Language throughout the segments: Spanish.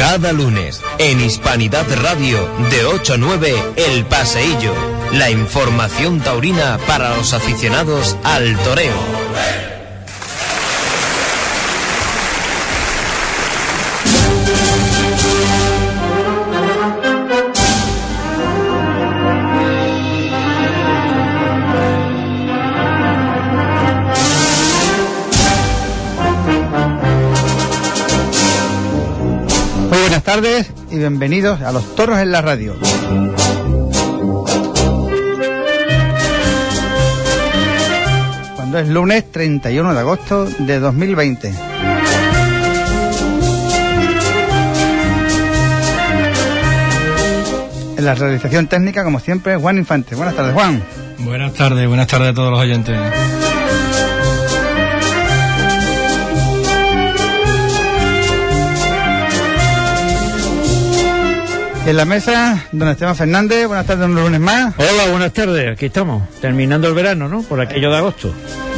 Cada lunes, en Hispanidad Radio, de 8 a 9, El Paseillo. La información taurina para los aficionados al toreo. Buenas tardes y bienvenidos a Los Toros en la Radio. Cuando es lunes 31 de agosto de 2020. En la realización técnica, como siempre, Juan Infante. Buenas tardes, Juan. Buenas tardes a todos los oyentes. En la mesa, don Esteban Fernández. Buenas tardes, un lunes más. Hola, buenas tardes, aquí estamos, terminando el verano, ¿no? Por aquello de agosto.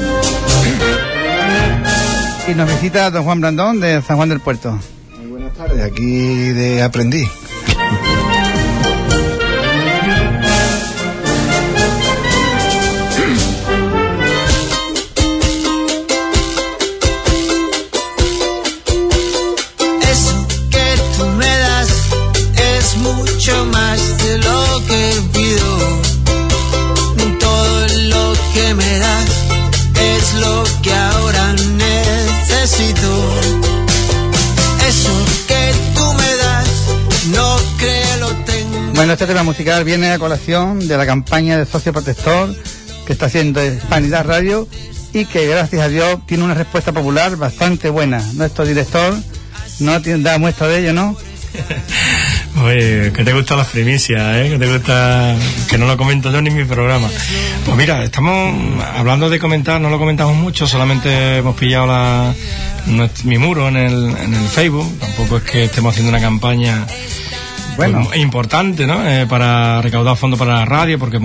Y nos visita don Juan Brandón, de San Juan del Puerto. Muy buenas tardes, aquí de Aprendiz. Bueno, este tema musical viene a colación de la campaña de socio protector que está haciendo Hispanidad Radio y que, gracias a Dios, tiene una respuesta popular bastante buena. Nuestro director no da muestra de ello, ¿no? Oye, que te gustan las primicias, que te gusta, que no lo comento yo ni en mi programa. Pues mira, estamos hablando de comentar, no lo comentamos mucho, solamente hemos pillado mi muro en el Facebook. Tampoco es que estemos haciendo una campaña pues importante, ¿no? Para recaudar fondos para la radio, porque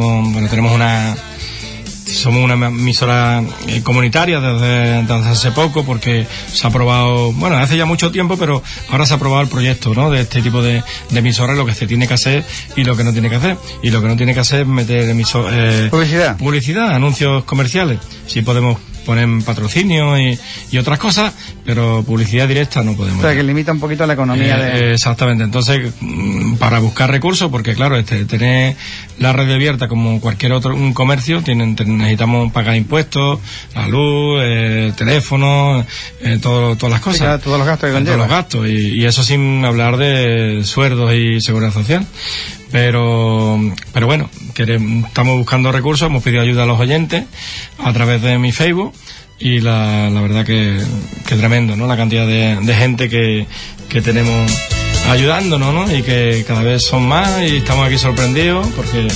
somos una emisora comunitaria desde hace poco, porque se ha aprobado, hace ya mucho tiempo, pero ahora se ha aprobado el proyecto, ¿no? De este tipo de emisoras, lo que se tiene que hacer y lo que no tiene que hacer. Y lo que no tiene que hacer es meter publicidad, anuncios comerciales. Sí podemos poner patrocinio y otras cosas, pero publicidad directa no podemos. O sea, que limita un poquito la economía. Exactamente. Entonces, para buscar recursos, porque claro, tener la red abierta como cualquier otro un comercio, necesitamos pagar impuestos, la luz, el teléfono, todas las cosas. Sí, todos los gastos que conlleva. Todos los gastos, y eso sin hablar de sueldos y seguridad social. Pero bueno, estamos buscando recursos, hemos pedido ayuda a los oyentes a través de mi Facebook, y la verdad que tremendo, ¿no? La cantidad de gente que tenemos ayudándonos, ¿no? Y que cada vez son más, y estamos aquí sorprendidos porque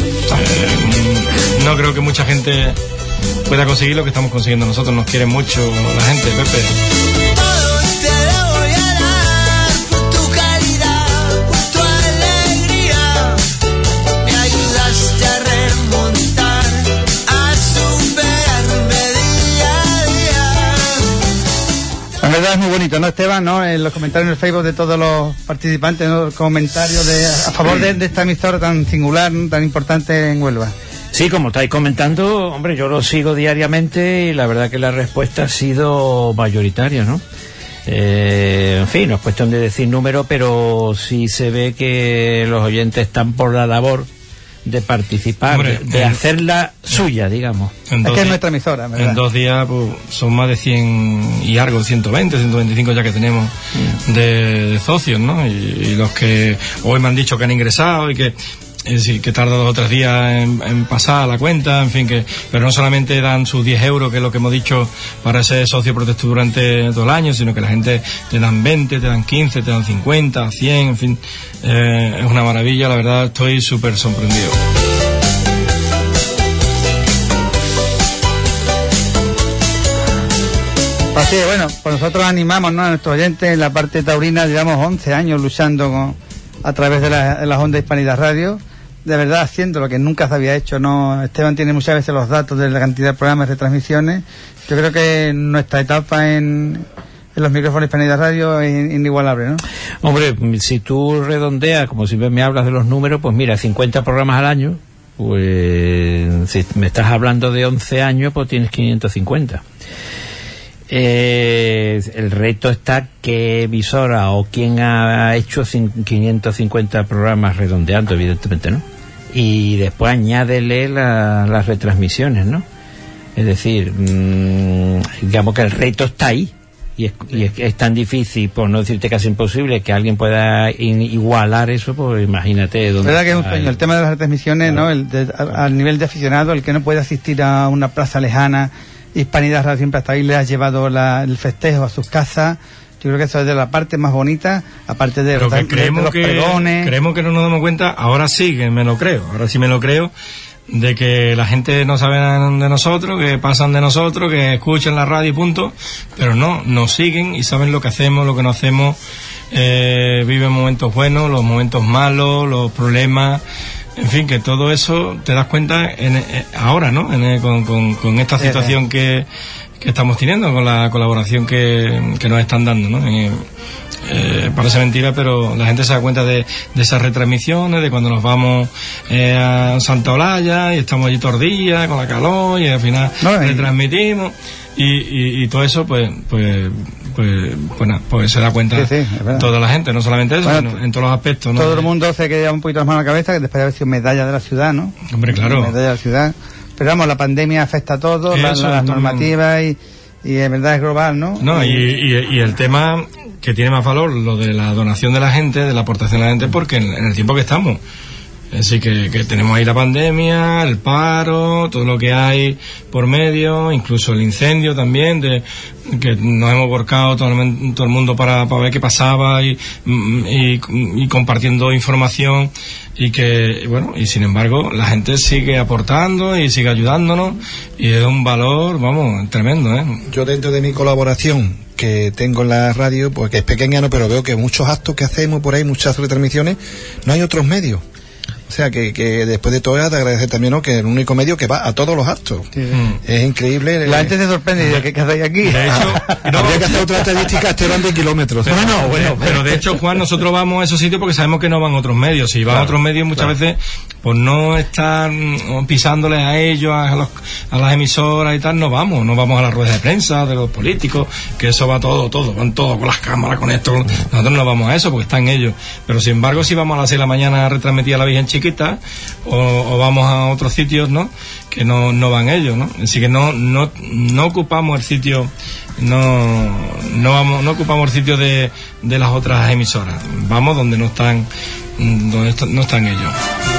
no creo que mucha gente pueda conseguir lo que estamos consiguiendo nosotros. Nos quiere mucho la gente, Pepe. La verdad es muy bonito, ¿no, Esteban? ¿No? En los comentarios en el Facebook de todos los participantes, ¿no? Comentarios a favor de esta emisora tan singular, tan importante en Huelva. Sí, como estáis comentando, hombre, yo lo sigo diariamente y la verdad que la respuesta ha sido mayoritaria, ¿no? En fin, no es cuestión de decir número, pero sí se ve que los oyentes están por la labor de participar, hombre, de hacerla suya, digamos. Es que es nuestra emisora, ¿verdad? En 2 días pues, son más de 100 y algo, 120, 125 ya que tenemos de socios, ¿no? Y los que hoy me han dicho que han ingresado y que tarda 2 o 3 días en pasar la cuenta, en fin, pero no solamente dan sus 10 euros, que es lo que hemos dicho, para ser socio protector durante todo el año, sino que la gente te dan 20, te dan 15, te dan 50, 100, en fin, es una maravilla, la verdad, estoy súper sorprendido. Así es, bueno, pues nosotros animamos, ¿no?, a nuestros oyentes en la parte taurina. Llevamos 11 años luchando a través de las ondas Hispanidad Radio, de verdad haciendo lo que nunca se había hecho, ¿no? Esteban tiene muchas veces los datos de la cantidad de programas de transmisiones. Yo creo que nuestra etapa en los micrófonos de Hispanidad Radio es inigualable, ¿no? Hombre, si tú redondeas, como siempre me hablas de los números, pues mira, 50 programas al año, pues si me estás hablando de 11 años, pues tienes 550. El reto está qué emisora o quién ha hecho 550 programas redondeando, evidentemente, ¿no? Y después añádele las retransmisiones, ¿no? Es decir, digamos que el reto está ahí. Y es tan difícil, por no decirte casi imposible, que alguien pueda igualar eso, pues imagínate dónde. ¿Verdad que es un sueño? El tema de las retransmisiones, claro, ¿no? Al nivel de aficionado, el que no puede asistir a una plaza lejana, Hispanidad Radio siempre hasta ahí le ha llevado el festejo a sus casas. Yo creo que eso es de la parte más bonita, aparte de los pregones. Creemos que no nos damos cuenta, ahora sí que me lo creo, de que la gente no sabe de nosotros, que pasan de nosotros, que escuchan la radio y punto, pero no, nos siguen y saben lo que hacemos, lo que no hacemos, viven momentos buenos, los momentos malos, los problemas, en fin, que todo eso te das cuenta ahora, ¿no? Con esta situación que estamos teniendo, con la colaboración que nos están dando, ¿no? Parece mentira, pero la gente se da cuenta de esas retransmisiones, de cuando nos vamos a Santa Olalla y estamos allí todos los días con la calor y al final retransmitimos y todo eso pues se da cuenta toda la gente, no solamente eso, sino en todos los aspectos, ¿no? Todo el mundo se queda un poquito las manos a la cabeza, que después de haber sido medalla de la ciudad, ¿no? Hombre, claro. Medalla de la ciudad. Pero vamos, la pandemia afecta a todos, las normativas y en verdad es global, ¿no? No, y el tema que tiene más valor, lo de la donación de la gente, de la aportación de la gente, porque en el tiempo que estamos. Así que tenemos ahí la pandemia, el paro, todo lo que hay por medio, incluso el incendio también, que nos hemos volcado todo el mundo para ver qué pasaba y compartiendo información y sin embargo la gente sigue aportando y sigue ayudándonos y es un valor, vamos, tremendo, ¿eh? Yo dentro de mi colaboración que tengo en la radio, pues que es pequeña, no, pero veo que muchos actos que hacemos por ahí, muchas retransmisiones, no hay otros medios. O sea, que después de todo es de agradecer también, ¿no?, que es el único medio que va a todos los actos. Sí. Es increíble. La gente se sorprende de ¿qué hacéis aquí? De hecho, habría que hacer otra estadística, van de kilómetros. Pero de hecho, Juan, nosotros vamos a esos sitios porque sabemos que no van otros medios. Si van a otros medios, muchas veces, pues no están pisándoles a ellos, a las emisoras y tal, no vamos a las ruedas de prensa de los políticos, que eso va todo, van todos con las cámaras, con esto. Nosotros no vamos a eso porque están ellos. Pero sin embargo, si vamos a las 6 de la mañana a retransmitir a la Virgen Chiquita, o vamos a otros sitios, ¿no?, que no van ellos, ¿no? Así que no ocupamos el sitio, no ocupamos el sitio de las otras emisoras. Vamos donde no están ellos.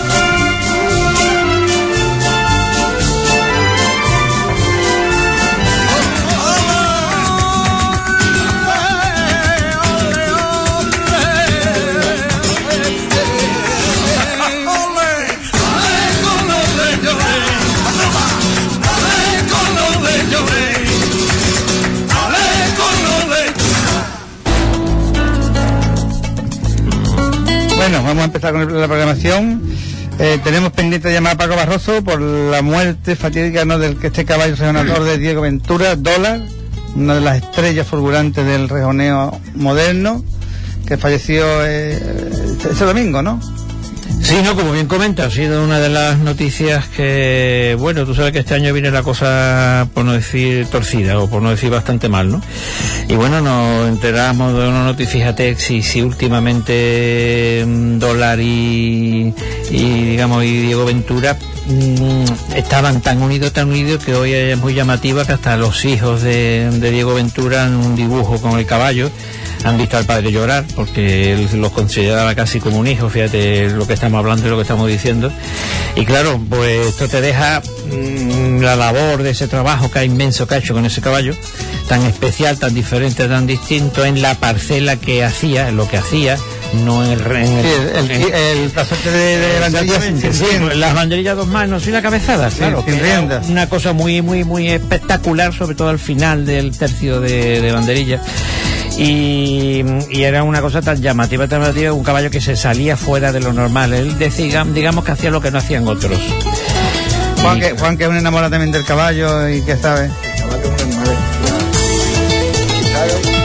Bueno, vamos a empezar con la programación. Tenemos pendiente de llamar a Paco Barroso por la muerte fatídica, ¿no?, del que este caballo rejonador de Diego Ventura, Dólar, una de las estrellas fulgurantes del rejoneo moderno, que falleció ese domingo, ¿no? Sí, no, como bien comenta, ha sido una de las noticias que, bueno, tú sabes que este año viene la cosa, por no decir torcida, o por no decir bastante mal, ¿no? Y bueno, nos enteramos de una noticia, fíjate, si últimamente Dólar y Diego Ventura estaban tan unidos que hoy es muy llamativa que hasta los hijos de Diego Ventura en un dibujo con el caballo han visto al padre llorar, porque él los consideraba casi como un hijo, fíjate lo que estamos hablando y lo que estamos diciendo. Y claro, pues esto te deja la labor de ese trabajo que inmenso que ha hecho con ese caballo, tan especial, tan diferente, tan distinto, en la parcela que hacía, en lo que hacía, no en el pasote de banderillas sin las banderillas 2 manos y la cabezada, claro, sin riendas. Una cosa muy muy muy espectacular, sobre todo al final del tercio de banderillas. Y era una cosa tan llamativa, un caballo que se salía fuera de lo normal. Él decía, digamos, que hacía lo que no hacían otros. Juan, que es un enamorado también del caballo y que sabe. El caballo es un animal. Lo de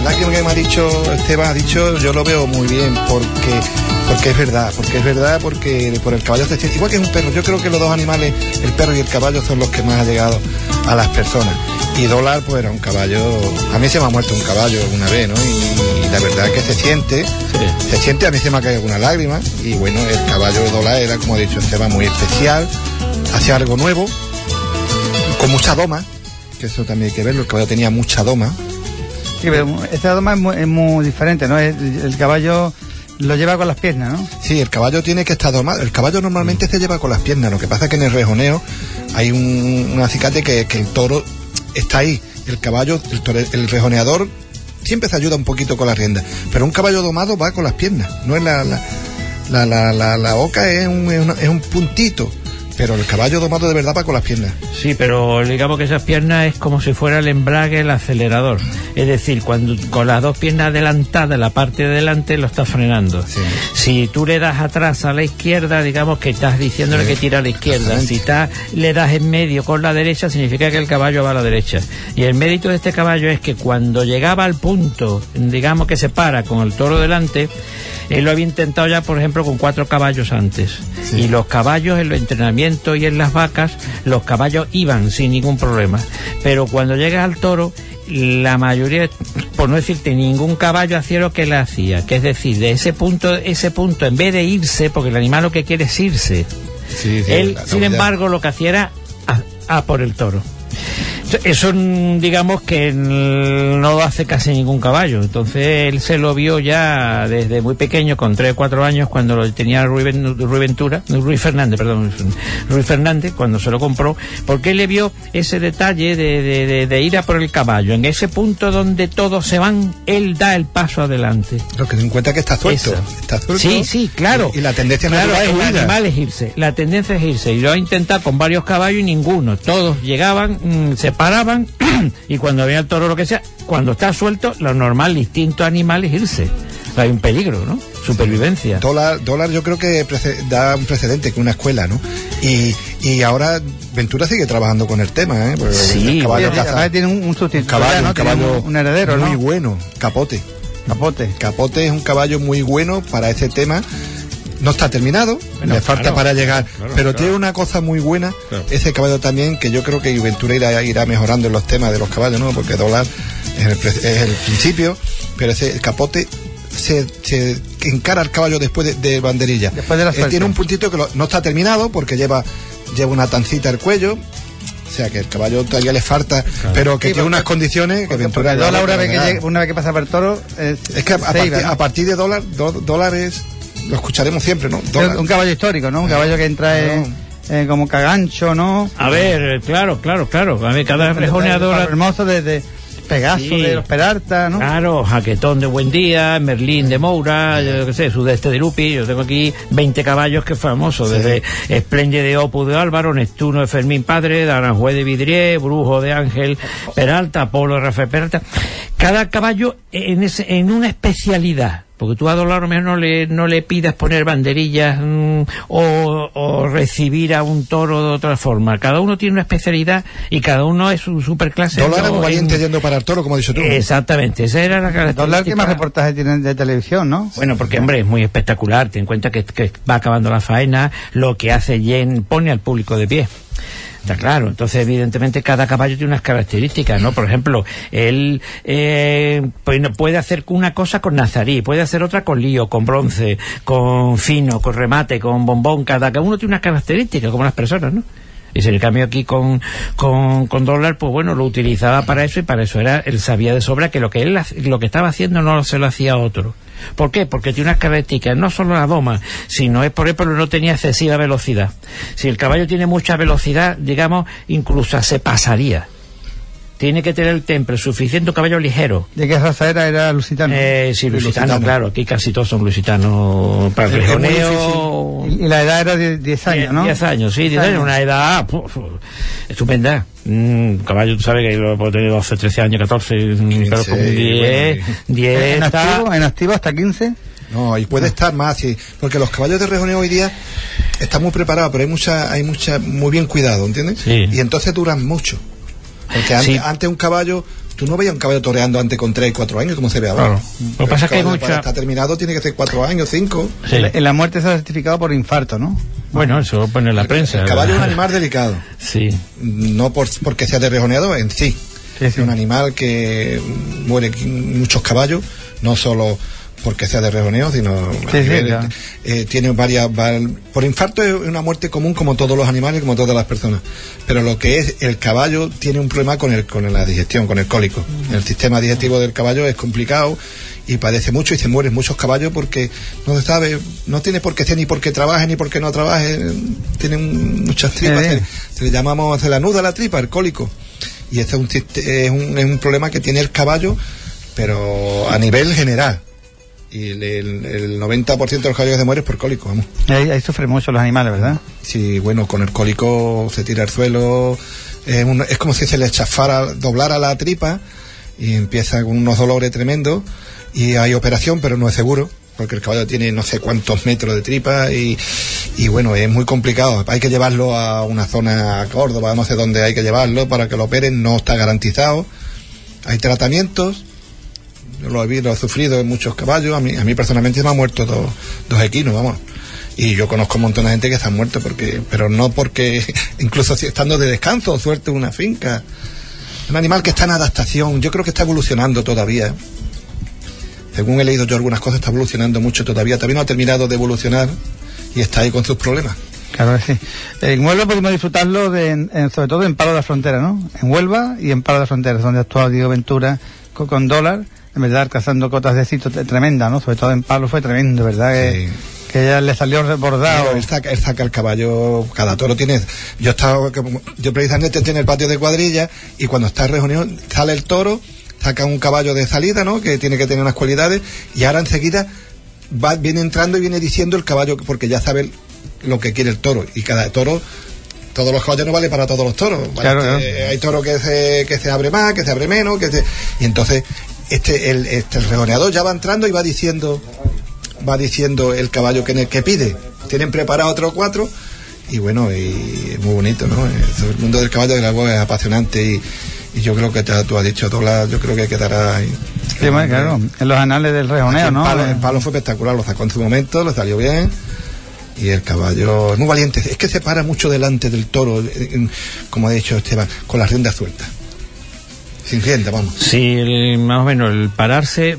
verdad que me ha dicho Esteban, yo lo veo muy bien, porque es verdad, porque por el caballo se siente igual que es un perro. Yo creo que los dos animales, el perro y el caballo, son los que más han llegado a las personas. Y Dólar, pues era un caballo, a mí se me ha muerto un caballo una vez, ¿no? Y la verdad que se siente, a mí se me ha caído una lágrima. Y bueno, el caballo de Dólar era, como ha dicho Esteban, muy especial, hacía algo nuevo, con mucha doma, que eso también hay que verlo, el caballo tenía mucha doma. Sí, pero esta doma es muy diferente, ¿no? El caballo lo lleva con las piernas, ¿no? Sí, el caballo tiene que estar domado. El caballo normalmente se lleva con las piernas. Lo que pasa es que en el rejoneo hay un acicate que el toro está ahí. El caballo, el rejoneador siempre se ayuda un poquito con la rienda. Pero un caballo domado va con las piernas. No es la boca, es un puntito. Pero el caballo domado de verdad va con las piernas. Sí, pero digamos que esas piernas es como si fuera el embrague, el acelerador. Es decir, cuando con las dos piernas adelantadas, la parte de delante lo estás frenando. Sí. Si tú le das atrás a la izquierda, digamos que estás diciéndole que tira a la izquierda. Si le das en medio con la derecha, significa que el caballo va a la derecha. Y el mérito de este caballo es que cuando llegaba al punto, digamos que se para con el toro delante, él lo había intentado ya, por ejemplo, con 4 caballos antes. Sí. Y los caballos en los entrenamientos y en las vacas, los caballos iban sin ningún problema. Pero cuando llegas al toro, la mayoría, por no decirte ningún caballo, hacía lo que le hacía. Que es decir, de ese punto, en vez de irse, porque el animal lo que quiere es irse. Sí, él, sin embargo, lo que hacía era a por el toro. Eso, digamos que no lo hace casi ningún caballo. Entonces él se lo vio ya desde muy pequeño, con 3 o 4 años, cuando lo tenía Ruiz Fernández, cuando se lo compró, porque él le vio ese detalle de ir a por el caballo. En ese punto donde todos se van, él da el paso adelante. Lo que se encuentra que está suelto. Sí, claro. Y la tendencia natural es irse. La tendencia es irse. Y lo ha intentado con varios caballos y ninguno. Todos llegaban, se paraban y cuando veía el toro, lo que sea, cuando está suelto, lo normal, el instinto animal es irse. Hay un peligro, ¿no? Supervivencia. Dólar yo creo que da un precedente, que una escuela, ¿no? Y ahora Ventura sigue trabajando con el tema, ¿eh? Porque sí, el caballo tiene un sustituto, un caballo un heredero, muy ¿no? bueno, Capote es un caballo muy bueno para ese tema. No está terminado, le falta para llegar, pero tiene una cosa muy buena, ese caballo también, que yo creo que Ventura irá mejorando en los temas de los caballos, ¿no? Porque Dólar es el principio, pero ese Capote se encara al caballo después de banderilla. Después de la suerte. Tiene un puntito que no está terminado, porque lleva una tancita al cuello. O sea que el caballo todavía le falta, pero que tiene unas condiciones que Ventura... Dólar, una vez que pasa por el toro... Es que a partir de Dólar es... Lo escucharemos siempre, ¿no? Un caballo histórico, ¿no? Un caballo que entra como cagancho, ¿no? A ver, claro. A ver, cada rejoneador... Hermoso de Pegaso, sí, de los Peralta, ¿no? Claro, Jaquetón de Buen Día, Merlín de Moura, yo qué sé, Sudeste de Lupi. Yo tengo aquí 20 caballos que es famoso, desde Espléndide de Opus de Álvaro, Neptuno de Fermín Padre, Aranjuez de Vidrié, Brujo de Ángel Peralta, Apolo de Rafael Peralta. Cada caballo en una especialidad. Porque tú a Dólar a lo mejor no le pidas poner banderillas o recibir a un toro de otra forma. Cada uno tiene una especialidad y cada uno es su superclase. Dólar es muy valiente yendo para el toro, como has dicho tú. Exactamente, esa era la característica. Dólar, ¿qué más reportajes tienen de televisión, no? Bueno, porque hombre, es muy espectacular. Ten en cuenta que va acabando la faena, lo que hace Jen pone al público de pie. Está claro, entonces evidentemente cada caballo tiene unas características, ¿no? Por ejemplo, él puede hacer una cosa con nazarí, puede hacer otra con lío, con bronce, con fino, con remate, con bombón. Cada uno tiene unas características, como las personas, ¿no? Y en el cambio aquí con Dólar, pues bueno, lo utilizaba para eso, y para eso él sabía de sobra que lo que estaba haciendo no se lo hacía otro. ¿Por qué? Porque tiene unas características, no solo la doma, sino es, por ejemplo, no tenía excesiva velocidad. Si el caballo tiene mucha velocidad, digamos, incluso se pasaría. Tiene que tener el temple suficiente, un caballo ligero. ¿De qué raza era lusitano? Sí, lusitano, claro, aquí casi todos son lusitanos. Para el rejoneo... Y la edad era de 10 años, ¿no? 10 años, sí, 10 años, una edad estupenda. Caballo, tú sabes que lo puede tener 12, 13 años, 14, 15, pero con 10 está... ¿En activo hasta 15? No, y puede estar más, sí, porque los caballos de rejoneo hoy día están muy preparados, pero hay mucha muy bien cuidado, ¿entiendes? Sí. Y entonces duran mucho. Porque antes un caballo Tú no veías un caballo toreando antes con 3 y 4 años como se ve ahora. Claro. Lo que pasa es que hay mucha... Está terminado, tiene que ser 4 años, 5. Sí. En la muerte se ha certificado por infarto, ¿no? Bueno, eso lo pone en la prensa. El caballo es un animal delicado. Sí. No porque sea de rejoneado en sí. Es un animal que muere muchos caballos, no solo porque sea de rejoneo, sino claro. Tiene varias... Por infarto es una muerte común como todos los animales, como todas las personas. Pero lo que es el caballo tiene un problema con la digestión, con el cólico. El sistema digestivo del caballo es complicado y padece mucho y se mueren muchos caballos porque no se sabe, no tiene por qué ser ni porque trabaje ni porque no trabaje, tienen muchas tripas, se le anuda la tripa, el cólico. Y este es un problema que tiene el caballo, pero a nivel general. Y el 90% de los caballos se mueren por cólico, vamos. Ahí sufren mucho los animales, ¿verdad? Sí, bueno, con el cólico se tira al suelo, es como si se le doblara la tripa y empieza con unos dolores tremendos y hay operación, pero no es seguro, porque el caballo tiene no sé cuántos metros de tripa y bueno, es muy complicado. Hay que llevarlo a una zona, a Córdoba, no sé dónde hay que llevarlo para que lo operen, no está garantizado. Hay tratamientos. Yo lo he sufrido en muchos caballos. A mí personalmente me han muerto dos equinos, vamos. Y yo conozco un montón de gente que se han muerto, pero no porque, incluso si estando de descanso o suerte en una finca. Un animal que está en adaptación, yo creo que está evolucionando todavía. Según he leído yo algunas cosas, está evolucionando mucho todavía. Todavía no ha terminado de evolucionar y está ahí con sus problemas. Claro que sí. En Huelva podemos disfrutarlo sobre todo en Palo de la Frontera, ¿no? En Huelva y en Palo de la Frontera, donde ha actuado Diego Ventura con dólar. En verdad, cazando cotas de éxito tremenda, ¿no? Sobre todo en Palo fue tremendo, ¿verdad? Sí. Que ya le salió rebordado. Él saca el caballo, cada toro tiene... Yo precisamente estoy en el patio de cuadrilla y cuando está reunido sale el toro, saca un caballo de salida, ¿no? Que tiene que tener unas cualidades y ahora enseguida viene entrando y viene diciendo el caballo, porque ya sabe lo que quiere el toro y cada toro... Todos los caballos no valen para todos los toros, ¿vale? Claro, hay toros que se abre más, que se abre menos, y entonces el rejoneador ya va entrando y va diciendo el caballo que pide. Tienen preparado otros 4 y bueno, y es muy bonito, ¿no? El mundo del caballo de la voz es apasionante y yo creo que tú has dicho, yo creo que quedará ahí. Sí, bueno, claro, en los anales del rejoneo, ¿no? El palo fue espectacular, lo sacó en su momento, lo salió bien. Y el caballo es muy valiente, es que se para mucho delante del toro, como ha dicho Esteban, con las riendas sueltas. Sin rienda, vamos. Sí, más o menos, el pararse,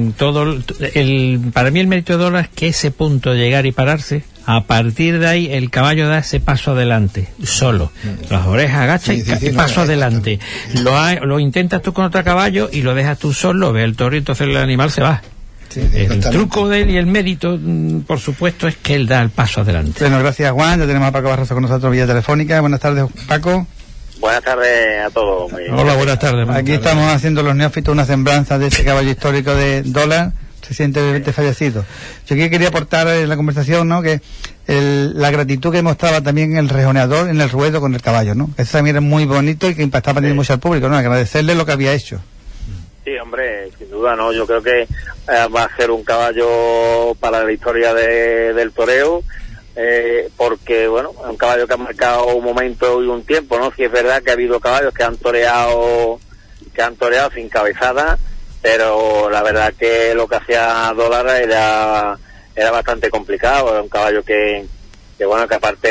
para mí el mérito de dólar es que ese punto de llegar y pararse, a partir de ahí el caballo da ese paso adelante, solo. Las orejas agacha y paso adelante. Lo intentas tú con otro caballo y lo dejas tú solo, ve el toro y entonces el animal se va. Sí, el truco de él y el mérito, por supuesto, es que él da el paso adelante. Bueno, gracias, Juan. Ya tenemos a Paco Barroso con nosotros vía telefónica. Buenas tardes, Paco. Buenas tardes a todos. Hola, buenas tardes. Aquí estamos haciendo los neófitos una semblanza de este caballo histórico de dólar, recientemente fallecido. Yo aquí quería aportar en la conversación, ¿no?, que la gratitud que mostraba también el rejoneador en el ruedo con el caballo, ¿no? Eso también era muy bonito y que impactaba también mucho al público, ¿no? Agradecerle lo que había hecho. Sí, hombre, sin duda, ¿no? Yo creo que va a ser un caballo para la historia del toreo, porque, bueno, es un caballo que ha marcado un momento y un tiempo, ¿no? Sí es verdad que ha habido caballos que han toreado sin cabezada, pero la verdad que lo que hacía Dólar era bastante complicado. Era un caballo que bueno, que aparte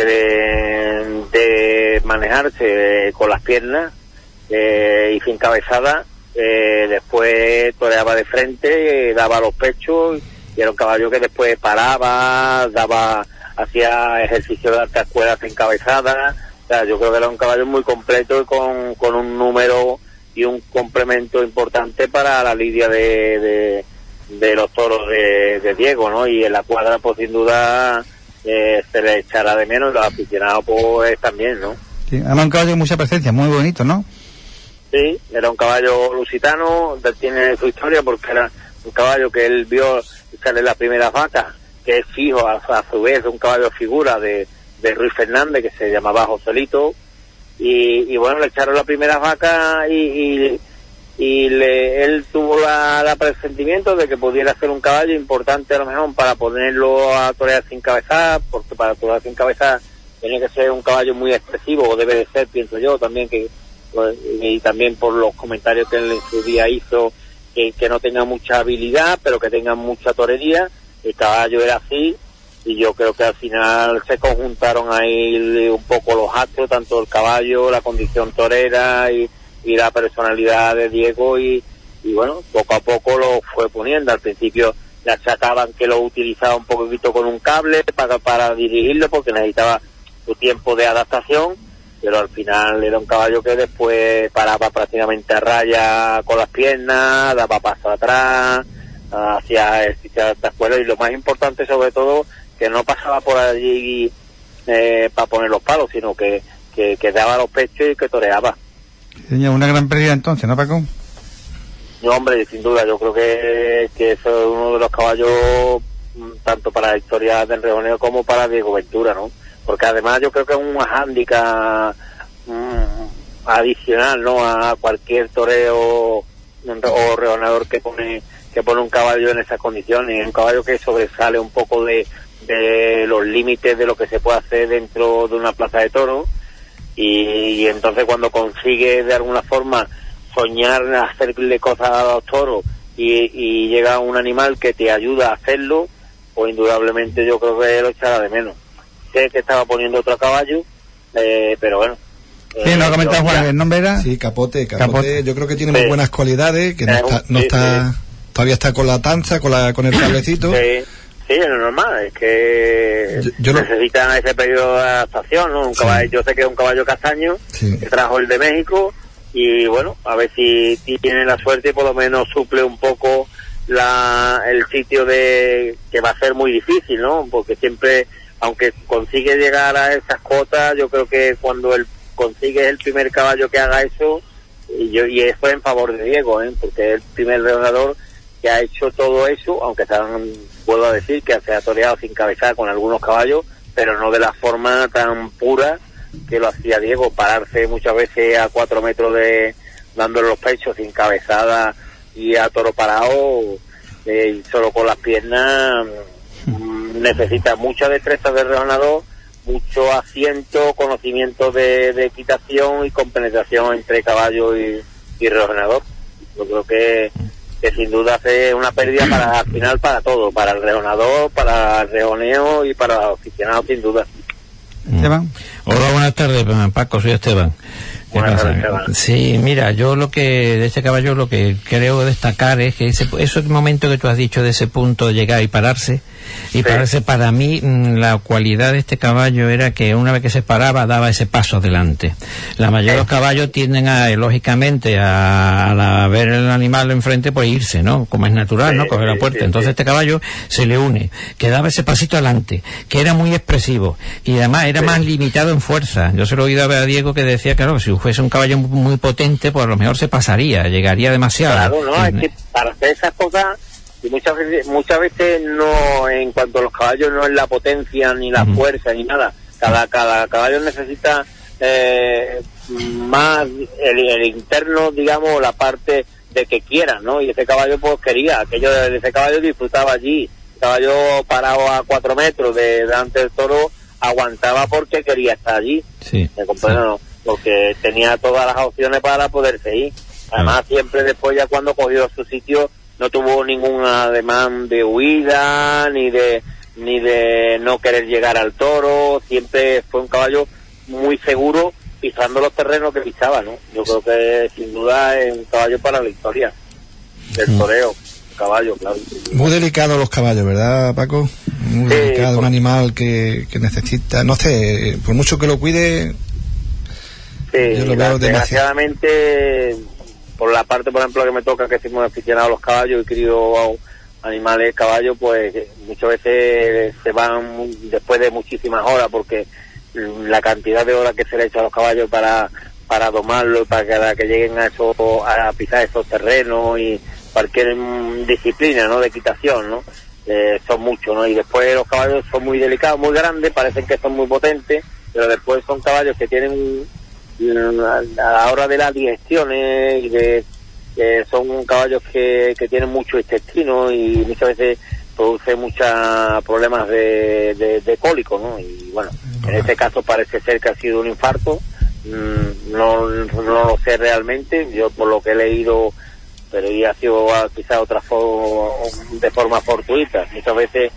de manejarse con las piernas y sin cabezada, después toreaba de frente, daba los pechos, y era un caballo que después paraba, hacía ejercicio de alta escuela sin cabezada. O sea, yo creo que era un caballo muy completo y con un número y un complemento importante para la lidia de los toros de Diego, ¿no? Y en la cuadra, pues sin duda se le echará de menos, y los aficionados pues también, ¿no? Sí, además un caballo de mucha presencia, muy bonito, ¿no? Sí, era un caballo lusitano, tiene su historia porque era un caballo que él vio sale la primera vaca, que es fijo, a su vez un caballo figura de Ruiz Fernández, que se llamaba Joselito, y bueno, le echaron la primera vaca y él tuvo la presentimiento de que pudiera ser un caballo importante a lo mejor para ponerlo a torear sin cabeza, porque para torear sin cabeza tenía que ser un caballo muy expresivo, o debe de ser, pienso yo también, que pues, y también por los comentarios que él en su día hizo, que no tenga mucha habilidad, pero que tenga mucha torería. El caballo era así, y yo creo que al final se conjuntaron ahí un poco los astros, tanto el caballo, la condición torera y la personalidad de Diego, y bueno, poco a poco lo fue poniendo. Al principio le achacaban que lo utilizaba un poquito con un cable para dirigirlo, porque necesitaba su tiempo de adaptación, pero al final era un caballo que después paraba prácticamente a raya con las piernas, daba paso atrás, hacía esta escuela, y lo más importante sobre todo, que no pasaba por allí para poner los palos, sino que daba los pechos y que toreaba. Señor, una gran pérdida entonces, ¿no, Paco? No, hombre, sin duda, yo creo que eso es uno de los caballos, tanto para la historia del rejoneo como para Diego Ventura, ¿no? Porque además yo creo que es un hándicap adicional, ¿no?, a cualquier toreo o rejoneador que pone un caballo en esas condiciones. Es un caballo que sobresale un poco de los límites de lo que se puede hacer dentro de una plaza de toros, y entonces cuando consigue de alguna forma soñar hacerle cosas a los toros y llega un animal que te ayuda a hacerlo, pues indudablemente yo creo que lo echará de menos. Sé que estaba poniendo otro caballo, pero bueno. Sí, lo ha comentado Juan, ¿el nombre era? Sí, Capote. Yo creo que tiene muy buenas cualidades, que no está todavía está con la tanza, con el cablecito. Sí, es normal, es que necesitan ese periodo de adaptación, ¿no? Caballo, yo sé que es un caballo castaño, que trajo el de México, y bueno, a ver si tiene la suerte y por lo menos suple un poco el sitio que va a ser muy difícil, ¿no? Porque siempre, aunque consigue llegar a esas cotas, yo creo que cuando él consigue el primer caballo que haga eso, y eso en favor de Diego, porque es el primer rejoneador que ha hecho todo eso, aunque puedo decir que se ha toreado sin cabezada con algunos caballos, pero no de la forma tan pura que lo hacía Diego, pararse muchas veces a 4 metros dándole los pechos sin cabezada y a toro parado, solo con las piernas. Necesita mucha destreza de rejoneador, mucho asiento, conocimiento de equitación y compenetración entre caballo y rejoneador. Yo creo que sin duda hace una pérdida al final para todo, para el rejoneador, para el rejoneo y para los aficionados, sin duda. Esteban. Hola, buenas tardes, Paco, soy Esteban. Sí, mira, yo de este caballo lo que creo destacar es que ese momento que tú has dicho de ese punto de llegar y pararse, para mí la cualidad de este caballo era que una vez que se paraba daba ese paso adelante. La mayoría de los caballos tienden lógicamente a ver el animal enfrente pues irse, ¿no? Como es natural, ¿no? Coger la puerta. Entonces este caballo se le une, que daba ese pasito adelante, que era muy expresivo y además era más limitado en fuerza. Yo se lo he oído a Diego que decía, claro, si fuese un caballo muy potente, pues a lo mejor se pasaría, llegaría demasiado. Claro, no, es que para hacer esas cosas, y muchas veces no, en cuanto a los caballos, no es la potencia ni la fuerza ni nada. Cada caballo necesita más el interno, digamos, la parte de que quiera, ¿no? Y ese caballo pues quería, ese caballo disfrutaba allí. El caballo parado a 4 metros delante del toro aguantaba porque quería estar allí. Sí. ¿Me comprendo? Sí. ¿No? Porque tenía todas las opciones para poder seguir. Además, siempre después, ya cuando cogió su sitio, no tuvo ningún ademán de huida, ni de no querer llegar al toro. Siempre fue un caballo muy seguro, pisando los terrenos que pisaba, ¿no? Yo creo que, sin duda, es un caballo para la historia del toreo. Caballo, claro. Muy delicados los caballos, ¿verdad, Paco? Muy delicado, un animal que necesita, no sé, por mucho que lo cuide. Sí, yo lo veo desgraciadamente, por la parte, por ejemplo, que me toca, que soy muy aficionado a los caballos y crío animales caballos, pues muchas veces se van después de muchísimas horas, porque la cantidad de horas que se le echa a los caballos para domarlos, para que lleguen a pisar esos terrenos y cualquier disciplina, ¿no?, de equitación, ¿no? Son muchos, ¿no? Y después los caballos son muy delicados, muy grandes, parecen que son muy potentes, pero después son caballos que tienen, a la hora de las digestiones, son caballos que tienen mucho intestino y muchas veces produce muchos problemas de cólico, ¿no? Y bueno, en este caso parece ser que ha sido un infarto no lo sé realmente, yo por lo que he leído, pero ya ha sido quizás de forma fortuita. Muchas veces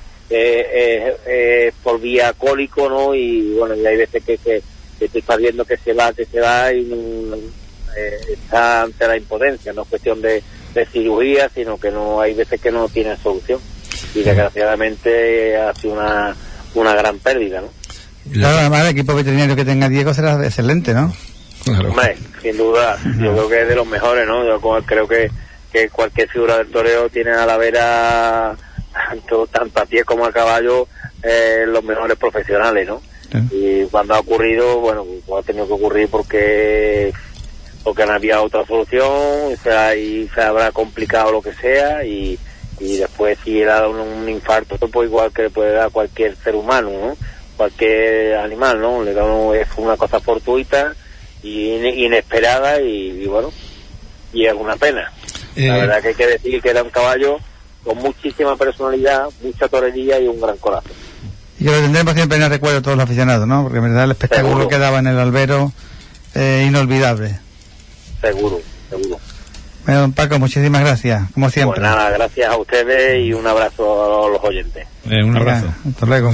por vía cólico, ¿no? Y bueno, y hay veces que tú estás viendo que se va y está ante la impotencia. No es cuestión de cirugía, sino que no hay veces que no tiene solución, y desgraciadamente ha sido una gran pérdida, ¿no? Claro, además el equipo veterinario que tenga Diego será excelente, ¿no? Claro. Hombre, sin duda, yo creo que es de los mejores, ¿no? Yo creo que cualquier figura del toreo tiene a la vera, tanto a pie como a caballo, los mejores profesionales, ¿no? Sí. Y cuando ha ocurrido, bueno, pues ha tenido que ocurrir porque no había otra solución, y se habrá complicado lo que sea, y después si le ha dado un infarto, pues igual que le puede dar a cualquier ser humano, ¿no? Cualquier animal, ¿no? Es una cosa fortuita y inesperada, y bueno, y es una pena. La verdad que hay que decir que era un caballo con muchísima personalidad, mucha torería y un gran corazón. Y que lo tendremos siempre en el recuerdo todos los aficionados, ¿no? Porque en verdad el espectáculo Seguro. que daba en el albero, inolvidable. Seguro. Bueno, don Paco, muchísimas gracias, como siempre. Pues nada, gracias a ustedes y un abrazo a los oyentes. Un abrazo. Venga, hasta luego.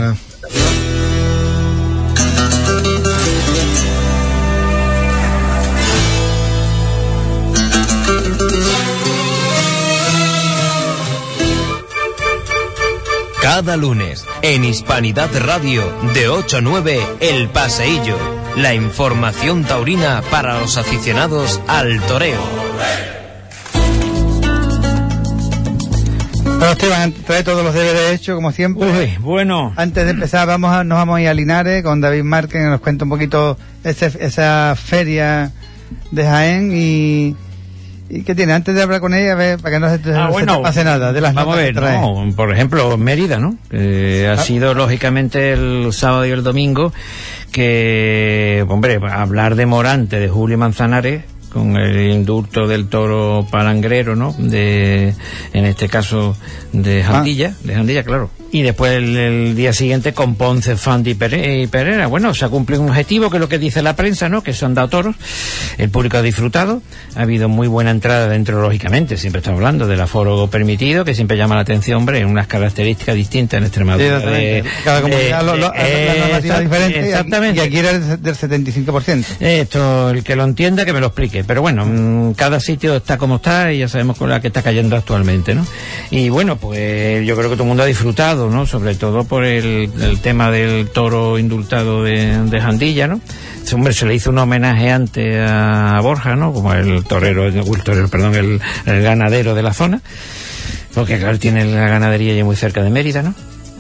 Cada lunes, en Hispanidad Radio, de 8 a 9, El Paseillo. La información taurina para los aficionados al toreo. Bueno, Esteban, trae todos los deberes hechos, como siempre. Uy, bueno. Antes de empezar, nos vamos a ir a Linares con David Márquez, que nos cuenta un poquito esa feria de Jaén y qué tiene. Antes de hablar con ella, a ver, para que no se te pase nada de las vamos a ver, no, por ejemplo, Mérida, ¿no? Ha sido lógicamente el sábado y el domingo que, hombre, hablar de Morante, de Julio Manzanares, con el indulto del toro palangrero, ¿no? En este caso de Jandilla, claro. Y después el día siguiente con Ponce, Fandi y Pereira. Bueno, se ha cumplido un objetivo, que es lo que dice la prensa, ¿no? Que se han dado toros, el público ha disfrutado, ha habido muy buena entrada dentro, lógicamente, siempre estamos hablando del aforo permitido, que siempre llama la atención, hombre, en unas características distintas en Extremadura. Sí, cada comunidad la normativa diferente, exactamente. Y aquí era del 75%. Esto, el que lo entienda, que me lo explique. Pero bueno, cada sitio está como está y ya sabemos con la que está cayendo actualmente, ¿no? Y bueno, pues yo creo que todo el mundo ha disfrutado, ¿no? Sobre todo por el tema del toro indultado de Jandilla, ¿no? Hombre, se le hizo un homenaje antes a Borja, ¿no? Como el ganadero de la zona, porque claro, tiene la ganadería ya muy cerca de Mérida, ¿no?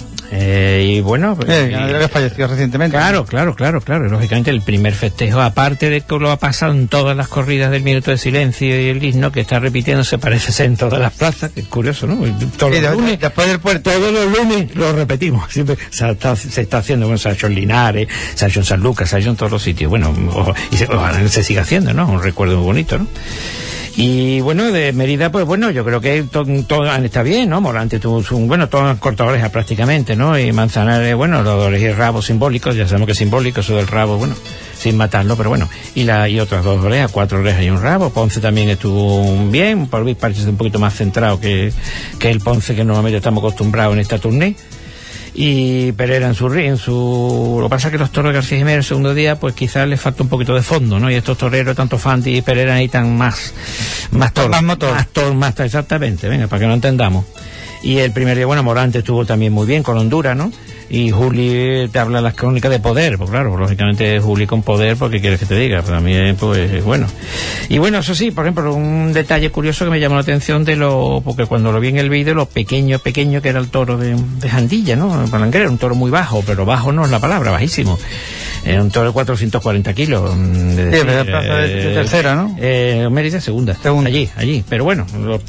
Y bueno, el ganadero que falleció recientemente. Claro. Lógicamente el primer festejo, aparte de que lo ha pasado en todas las corridas del minuto de silencio y el himno, que está repitiéndose, parece ser en todas las plazas, que es curioso, ¿no? Todos los lunes, después del puerto, todos los lunes lo repetimos. Siempre se está haciendo, bueno, se ha hecho en Linares, se ha hecho en San Lucas, se ha hecho en todos los sitios. Bueno, ojalá se siga haciendo, ¿no? Un recuerdo muy bonito, ¿no? Y bueno, de Mérida, pues bueno, yo creo que todo está bien, ¿no? Morante tuvo todos han cortado orejas prácticamente, ¿no? Y Manzanares, bueno, los orejas y rabos simbólicos, ya sabemos que es simbólico eso del rabo, bueno, sin matarlo, pero bueno. Y otras 2 orejas, 4 orejas y un rabo. Ponce también estuvo bien, por mí parece un poquito más centrado que el Ponce que normalmente estamos acostumbrados en esta tournée. Y Pereira en su lo que pasa es que los toros de García Jiménez el segundo día pues quizás les falta un poquito de fondo, ¿no? Y estos toreros, tanto Fandi y Pereira, necesitan más toros, más motor, más exactamente, venga, para que lo entendamos. Y el primer día, bueno, Morante estuvo también muy bien con Honduras, ¿no? Y Juli te habla las crónicas de poder, pues claro, lógicamente Juli con poder, porque quieres que te diga, pero también pues bueno. Y bueno, eso sí, por ejemplo, un detalle curioso que me llamó la atención porque cuando lo vi en el vídeo, lo pequeño que era el toro de Jandilla, ¿no? Palangrero, un toro muy bajo, pero bajo no es la palabra, bajísimo. Un toro de 440 kilos. De tercera, ¿no? Mérida segunda. Allí. Pero bueno,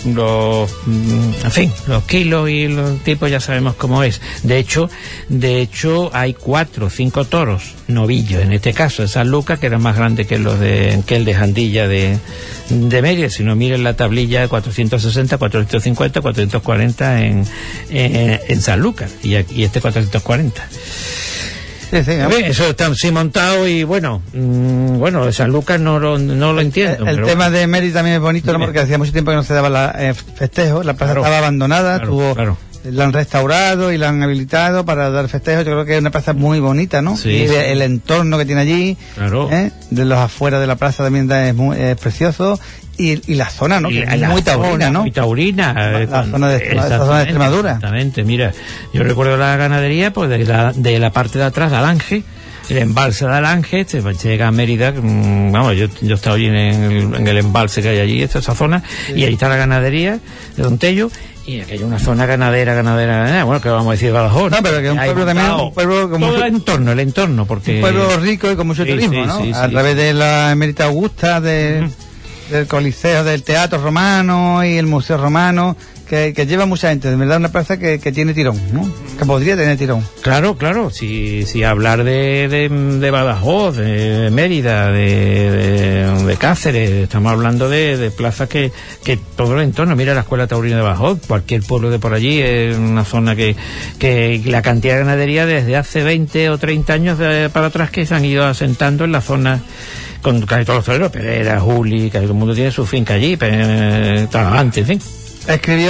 en fin, los kilos y los tipos ya sabemos cómo es. De hecho, hay 4 o 5 toros novillos, en este caso de San Lucas, que eran más grandes que el de Jandilla de Mérida. Si no, miren la tablilla, 460, 450, 440 en San Lucas, y este 440. Sí, eso está así montado y bueno, de San Lucas no lo entiendo. El tema de Mérida también es bonito, ¿no? Porque hacía mucho tiempo que no se daba festejos, la plaza estaba abandonada, la han restaurado y la han habilitado para dar festejos. Yo creo que es una plaza muy bonita, ¿no? Sí, y el entorno que tiene allí, de los afuera de la plaza también es precioso. Y la zona, ¿no? Que es muy taurina, ¿no? Muy taurina. La zona de Extremadura. Exactamente, mira, yo recuerdo la ganadería, pues de la parte de atrás de Alange, el embalse de Alange, llega a Mérida, vamos, yo he estado allí en el embalse que hay allí, esa zona, y ahí está la ganadería de Don Tello, y aquí hay una zona ganadera, bueno, que vamos a decir Badajoz. No, pero que es un pueblo también, un pueblo como todo el entorno, porque... Un pueblo rico y con mucho turismo, ¿no? A través de la Emérita Augusta, del Coliseo, del Teatro Romano y el Museo Romano, que lleva mucha gente. De verdad, una plaza que tiene tirón, ¿no? Que podría tener tirón. Claro, si hablar de Badajoz, de Mérida, de Cáceres, estamos hablando de plazas que todo el entorno, mira la Escuela Taurina de Badajoz, cualquier pueblo de por allí, es una zona que la cantidad de ganadería desde hace 20 o 30 años para atrás que se han ido asentando en la zona con casi todos los toreros, Pereira, Juli, casi todo el mundo tiene su finca allí, antes, en fin. Escribió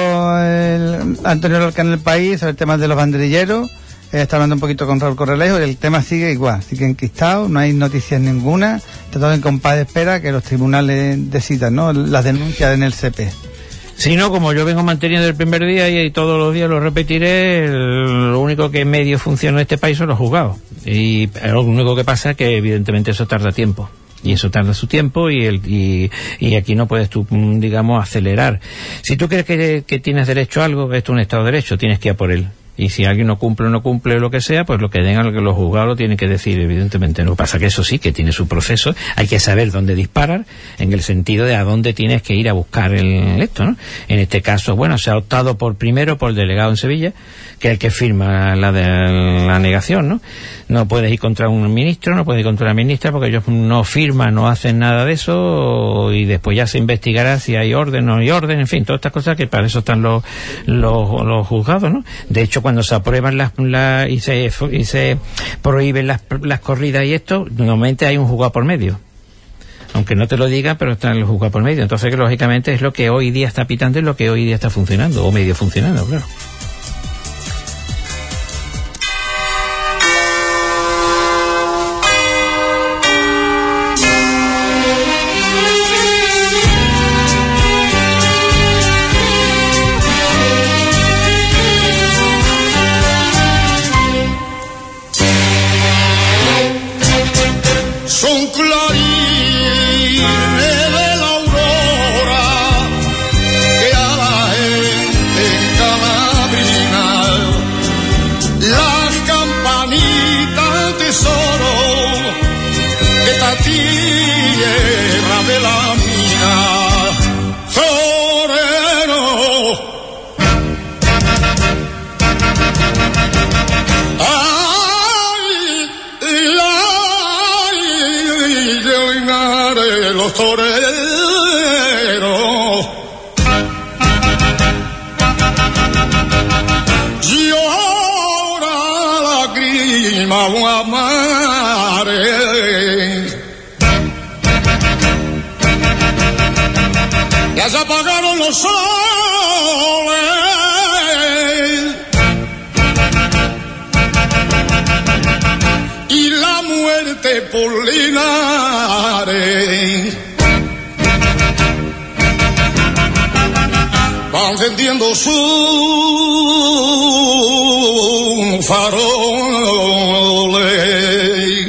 Antonio Lorca en El País sobre el tema de los banderilleros, está hablando un poquito con Raúl Correlejo, y el tema sigue igual, sigue enquistado, no hay noticias ninguna, está todo en compás de espera que los tribunales decidan, ¿no? Las denuncias en el CP. Si no, como yo vengo manteniendo el primer día y todos los días lo repetiré, lo único que medio funciona en este país son los juzgados. Y lo único que pasa es que evidentemente eso tarda tiempo. Y eso tarda su tiempo y aquí no puedes tú, digamos, acelerar. Si tú crees que tienes derecho a algo, esto es un Estado de Derecho, tienes que ir a por él. Y si alguien no cumple o no cumple lo que sea, pues lo que tengan los juzgados lo tienen que decir, evidentemente. Lo que pasa que eso sí, que tiene su proceso. Hay que saber dónde disparar, en el sentido de a dónde tienes que ir a buscar esto, ¿no? En este caso, bueno, se ha optado primero por el delegado en Sevilla, que es el que firma la negación, ¿no? No puedes ir contra un ministro, no puedes ir contra una ministra, porque ellos no firman, no hacen nada de eso, y después ya se investigará si hay orden o no hay orden, en fin, todas estas cosas que para eso están los juzgados, ¿no? De hecho, cuando se aprueban y se prohíben las corridas y esto, normalmente hay un juzgado por medio. Aunque no te lo diga, pero está el juzgado por medio. Entonces, que lógicamente es lo que hoy día está pitando y lo que hoy día está funcionando, o medio funcionando, claro. Ya se apagaron los soles y la muerte por Linares va encendiendo su faroles.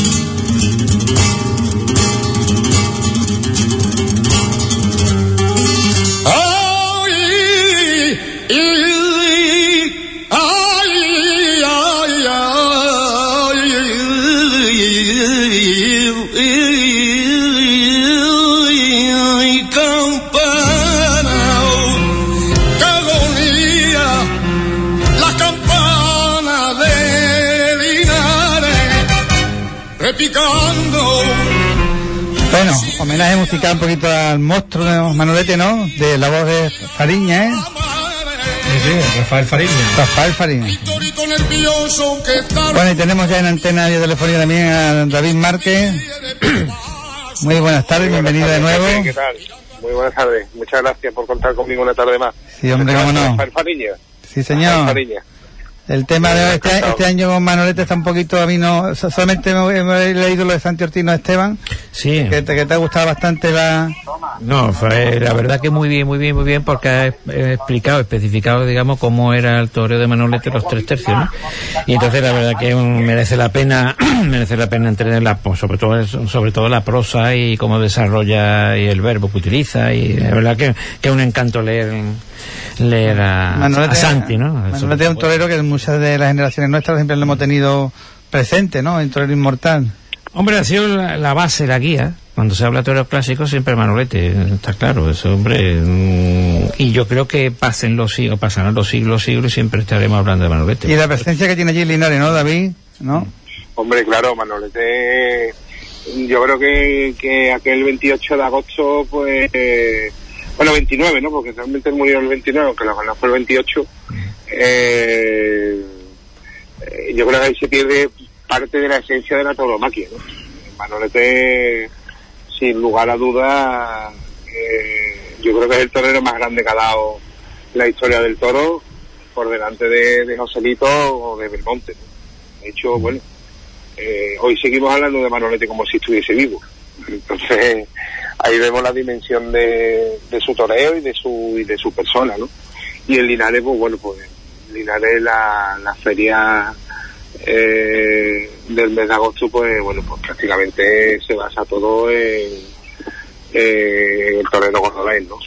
Bueno, homenaje musical un poquito al monstruo de Manolete, ¿no? De la voz de Fariña, ¿eh? Sí, Rafael Fariña. Bueno, y tenemos ya en antena de telefonía también a David Márquez. Muy buenas tardes, bienvenido de nuevo. ¿Qué tal? Muy buenas tardes, muchas gracias por contar conmigo una tarde más. Sí, hombre, cómo no. Rafael Fariña. Sí, señor. El tema de este año con Manolete está un poquito, a mí no, solamente he leído lo de Santi Ortiz, no Esteban. Sí. Que te ha gustado bastante la... No, fue la verdad que muy bien, porque ha especificado, digamos, cómo era el toreo de Manolete los 3 tercios, ¿no? Y entonces la verdad que merece la pena entender sobre todo la prosa y cómo desarrolla y el verbo que utiliza, y la verdad que es un encanto leer a Santi, ¿no? Manolete es un torero que en muchas de las generaciones nuestras siempre lo hemos tenido presente, ¿no? En torero inmortal. Hombre, ha sido la base, la guía. Cuando se habla de toreros clásicos, siempre Manolete, está claro, ese hombre. Y yo creo que pasarán los siglos y siempre estaremos hablando de Manolete. Y la presencia que tiene allí Linares, ¿no, David? ¿No? Hombre, claro, Manolete, yo creo que aquel 28 de agosto, pues, bueno, 29, ¿no? Porque realmente murió el 29, aunque lo ganó fue el 28. Yo creo que ahí se pierde parte de la esencia de la tauromaquia, ¿no? Manolete, sin lugar a dudas, yo creo que es el torero más grande que ha dado la historia del toro, por delante de Joselito o de Belmonte, ¿no? De hecho, bueno, hoy seguimos hablando de Manolete como si estuviese vivo. Entonces, ahí vemos la dimensión de su toreo y de su persona, ¿no? Y en Linares, pues bueno, pues Linares, la feria del mes de agosto, pues bueno, pues prácticamente se basa todo en el torero cordobés, ¿no?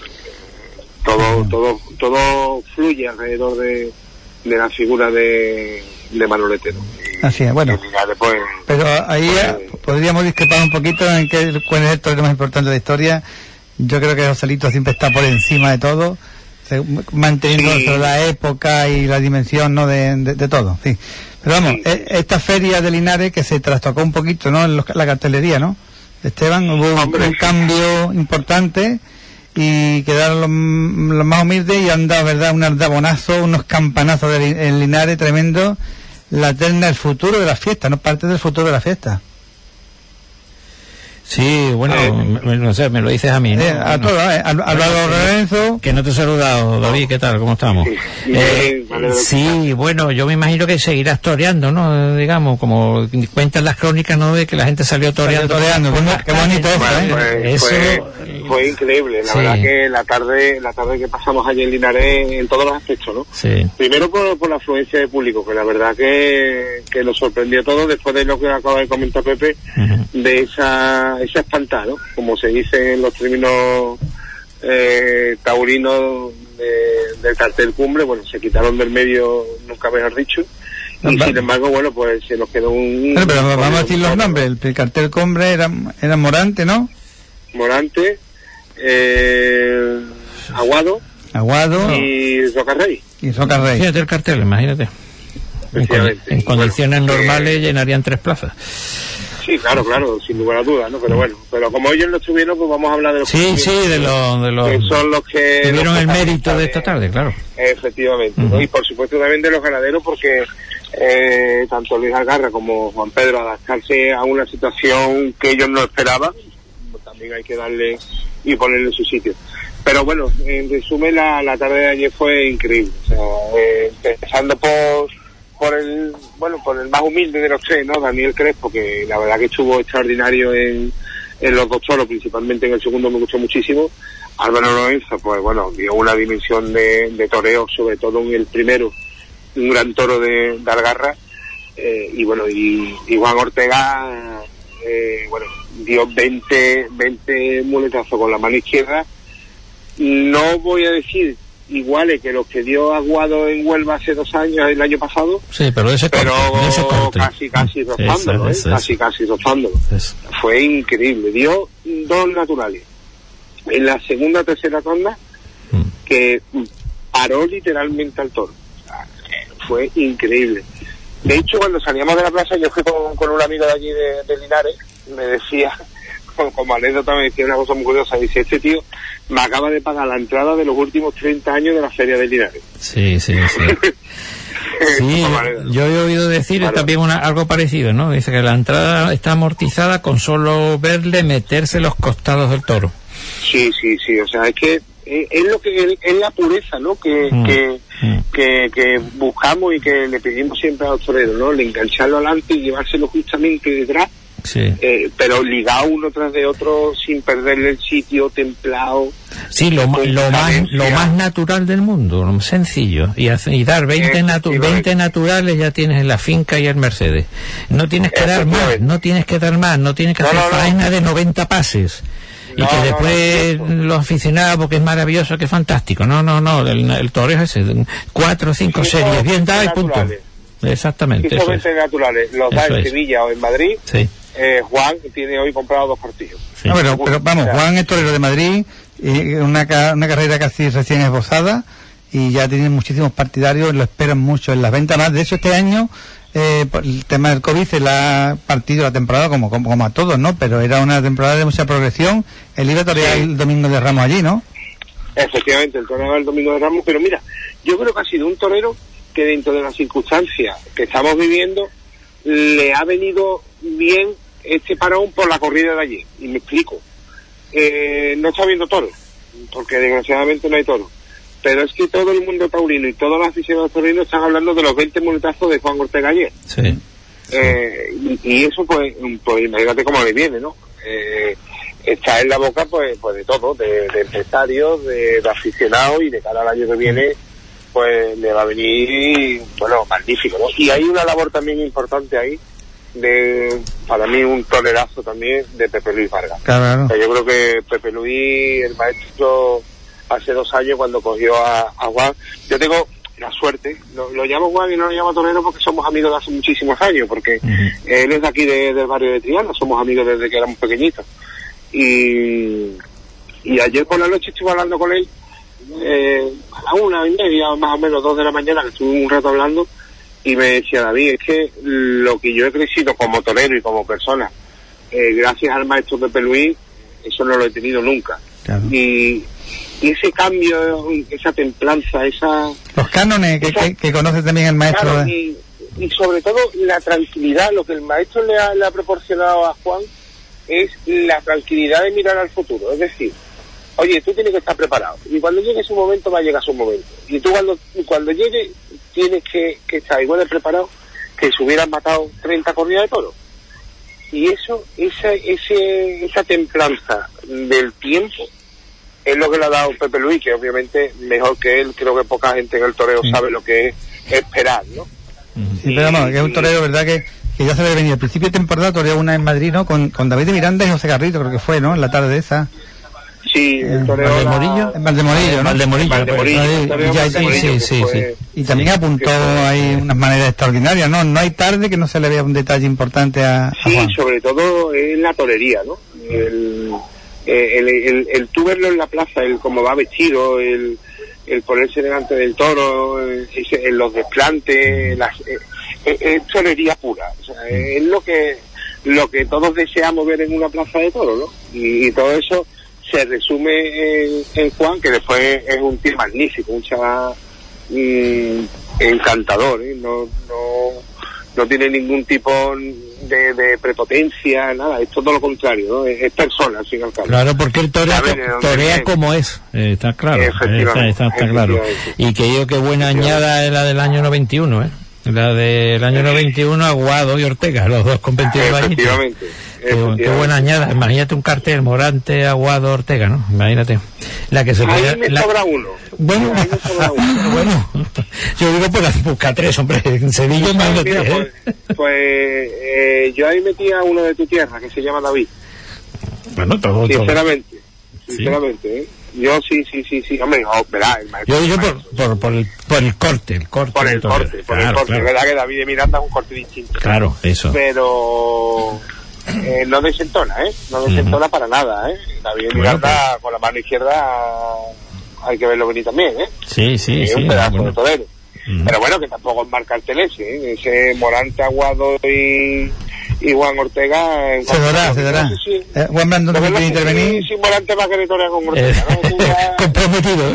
Todo fluye alrededor de la figura de Manolete, ¿no? Así es, bueno. Linares, pues, pero ahí podríamos discrepar un poquito en cuál es el torero más importante de la historia. Yo creo que Joselito siempre está por encima de todo, manteniendo la época y la dimensión, ¿no? de todo, sí. Pero vamos, esta feria de Linares que se trastocó un poquito, ¿no? En la cartelería, ¿no? Esteban, hubo un cambio importante y quedaron los más humildes y han dado, ¿verdad?, un ardabonazo, unos campanazos en Linares tremendo. La terna, el futuro de la fiesta, ¿no? Parte del futuro de la fiesta. Sí, bueno, no sé, me lo dices a mí, ¿no? A todos, Álvaro Lorenzo. Que no te he saludado, David, ¿qué tal? ¿Cómo estamos? Sí, bueno, yo me imagino que seguirás toreando, ¿no? Digamos, como cuentan las crónicas, ¿no? De que la gente salió toreando. Qué bonito eso, fue increíble, la verdad que la tarde que pasamos allí en Linares, en todos los aspectos, ¿no? Sí. Primero por la afluencia de público, que la verdad que nos sorprendió todo después de lo que acaba de comentar Pepe, de esa espantada, ¿no? Como se dice en los términos taurinos del cartel cumbre, bueno, se quitaron del medio, nunca mejor dicho, y sin embargo, bueno, pues se nos quedó pero vamos a decir los nombres. El cartel cumbre era Morante, ¿no? Morante, Aguado y Rocarrey. Fíjate el cartel, imagínate. En condiciones normales llenarían 3 plazas. Sí, claro, sin lugar a dudas, ¿no? Pero bueno, como ellos no estuvieron, pues vamos a hablar de los que son los que tuvieron el mérito de esta tarde, claro. Efectivamente, ¿no? Y por supuesto también de los ganaderos, porque tanto Luis Algarra como Juan Pedro, adaptarse a una situación que ellos no esperaban, también hay que darle y ponerle en su sitio. Pero bueno, en resumen, la tarde de ayer fue increíble. O sea, empezando por el más humilde de los 3, ¿no? Daniel Crespo, que la verdad que estuvo extraordinario en los 2 toros, principalmente en el segundo me gustó muchísimo. Álvaro Lorenzo, pues bueno, dio una dimensión de toreo, sobre todo en el primero, un gran toro de Algarra, y bueno, y Juan Ortega, bueno, dio 20 muletazos con la mano izquierda. No voy a decir iguales que los que dio Aguado en Huelva hace 2 años, el año pasado. Sí, pero casi rozando, casi rozando. Fue increíble. Dio 2 naturales. En la segunda o tercera ronda, que paró literalmente al toro. O sea, fue increíble. De hecho, cuando salíamos de la plaza, yo fui con un amigo de allí de Linares, me decía, como anécdota, me decía una cosa muy curiosa, dice, este tío me acaba de pagar la entrada de los últimos 30 años de la Feria de Linares. Sí. Sí, yo he oído decir también algo parecido, ¿no? Dice que la entrada está amortizada con solo verle meterse los costados del toro. Sí, o sea, es que es lo que es la pureza, ¿no? Que buscamos y que le pedimos siempre a los toreros, ¿no? Le engancharlo adelante y llevárselo justamente detrás. Sí. Pero ligado uno tras de otro sin perderle el sitio, templado. Sí, lo más natural del mundo, lo sencillo. Y dar 20 naturales ya tienes en la finca y el Mercedes. No tienes que dar más, no tienes que hacer faena de 90 pases. Y que después los aficionados, porque es maravilloso, que es fantástico. El toreo es ese, 4 o 5 series, bien dado y punto. Exactamente. Si son 20 naturales, los da en Sevilla o en Madrid. Sí. Juan tiene hoy comprado 2 partidos. Sí. No, pero vamos, Juan es torero de Madrid, una carrera casi recién esbozada, y ya tiene muchísimos partidarios, lo esperan mucho en las ventas. Más de eso, este año, por el tema del COVID, se la ha partido la temporada como a todos, ¿no? Pero era una temporada de mucha progresión. Él iba a torear el Domingo de Ramos allí, ¿no? Efectivamente, el torero del Domingo de Ramos, pero mira, yo creo que ha sido un torero que dentro de las circunstancias que estamos viviendo, le ha venido bien este parón por la corrida de ayer, y me explico. No está viendo toros, porque desgraciadamente no hay toros, pero es que todo el mundo taurino y todos los aficionados taurinos están hablando de los 20 muletazos de Juan Ortega ayer. Sí. Y eso pues imagínate cómo le viene, ¿no? Está en la boca pues de todo, de empresarios, de aficionados, y de cara al año que viene pues le va a venir, bueno, magnífico, ¿no? Y hay una labor también importante ahí, para mí un tolerazo también, de Pepe Luis Vargas. Claro. O sea, yo creo que Pepe Luis, el maestro, hace 2 años cuando cogió a Juan, yo tengo la suerte, lo llamo Juan y no lo llamo torero porque somos amigos de hace muchísimos años, porque él es de aquí del barrio de Triana, somos amigos desde que éramos pequeñitos. Y ayer por la noche estuve hablando con él, a la 1:30, más o menos 2 de la mañana, que estuve un rato hablando, y me decía: David, es que lo que yo he crecido como torero y como persona, gracias al maestro Pepe Luis, eso no lo he tenido nunca. Claro. Y ese cambio, esa templanza, los cánones que conoce también el maestro. Claro, y sobre todo la tranquilidad, lo que el maestro le ha proporcionado a Juan es la tranquilidad de mirar al futuro. Es decir, oye, tú tienes que estar preparado, y cuando llegue su momento va a llegar su momento, y tú cuando llegue tienes que estar igual de preparado que si hubieran matado 30 corridas de toro. Y esa templanza del tiempo es lo que le ha dado Pepe Luis, que obviamente mejor que él, creo que poca gente en el toreo sabe lo que es esperar, ¿no? Sí, pero vamos, que es un torero, ¿verdad? Que ya se le venía al principio de temporada, toreó una en Madrid, ¿no? Con David de Miranda y José Garrido, creo que fue, ¿no? En la tarde esa. Sí, el toreo Valdemorillo, en Valdemorillo, ¿no? Valdemorillo, sí. Y también apuntó ahí unas maneras extraordinarias, ¿no? No hay tarde que no se le vea un detalle importante a Juan. Sí, sobre todo en la torería, ¿no? El tú verlo en la plaza, el cómo va vestido, el ponerse delante del toro, los desplantes, es torería pura. O sea, es lo que todos deseamos ver en una plaza de toro, ¿no? Y todo eso se resume en Juan, que después es un tío magnífico, un chaval encantador, ¿eh? No tiene ningún tipo de prepotencia, nada, es todo lo contrario, ¿no? Es persona, al fin y al cabo. Claro, porque el torea como es, está claro, está claro. Y que yo qué buena añada es la del año 91, ¿eh? La del año 91, Aguado y Ortega, los dos con 22 años. Qué buena añada. Imagínate un cartel, Morante, Aguado, Ortega, ¿no? Imagínate. La que se podía... Ahí me sobra uno. Bueno, yo digo por buscar 3, hombre. En Sevilla más de 3. Pues yo ahí metía uno de tu tierra, que se llama David. Bueno, todo. Sinceramente, ¿eh? Yo sí, hombre, verá, el maestro. Yo digo por el corte. Por el corte. Claro. Verdad que David de Miranda es un corte distinto. Claro, eso. Pero no desentona, no desentona para nada, David de Miranda con la mano izquierda hay que verlo venir también, Sí. Es un pedazo de torero. Pero bueno, que tampoco es marcar carteles, ese Morante, Aguado y y Juan Ortega se dará. Juan Brandon no quiere intervenir. Sin volante más que Vitoria con Ortega, ¿no? Comprometido.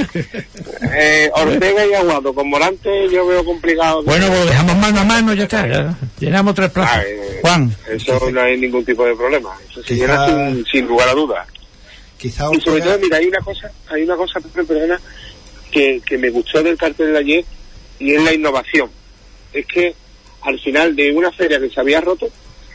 Ortega y Aguado con volante yo veo complicado. Bueno, pues dejamos mano a mano, ya está, ya llenamos 3 plazas. Juan, eso no hay ningún tipo de problema, eso se llena sin lugar a dudas. Quizá y sobre todo, mira, hay una cosa, perdona, que me gustó del cartel de ayer, y es la innovación. Es que al final de una feria que se había roto,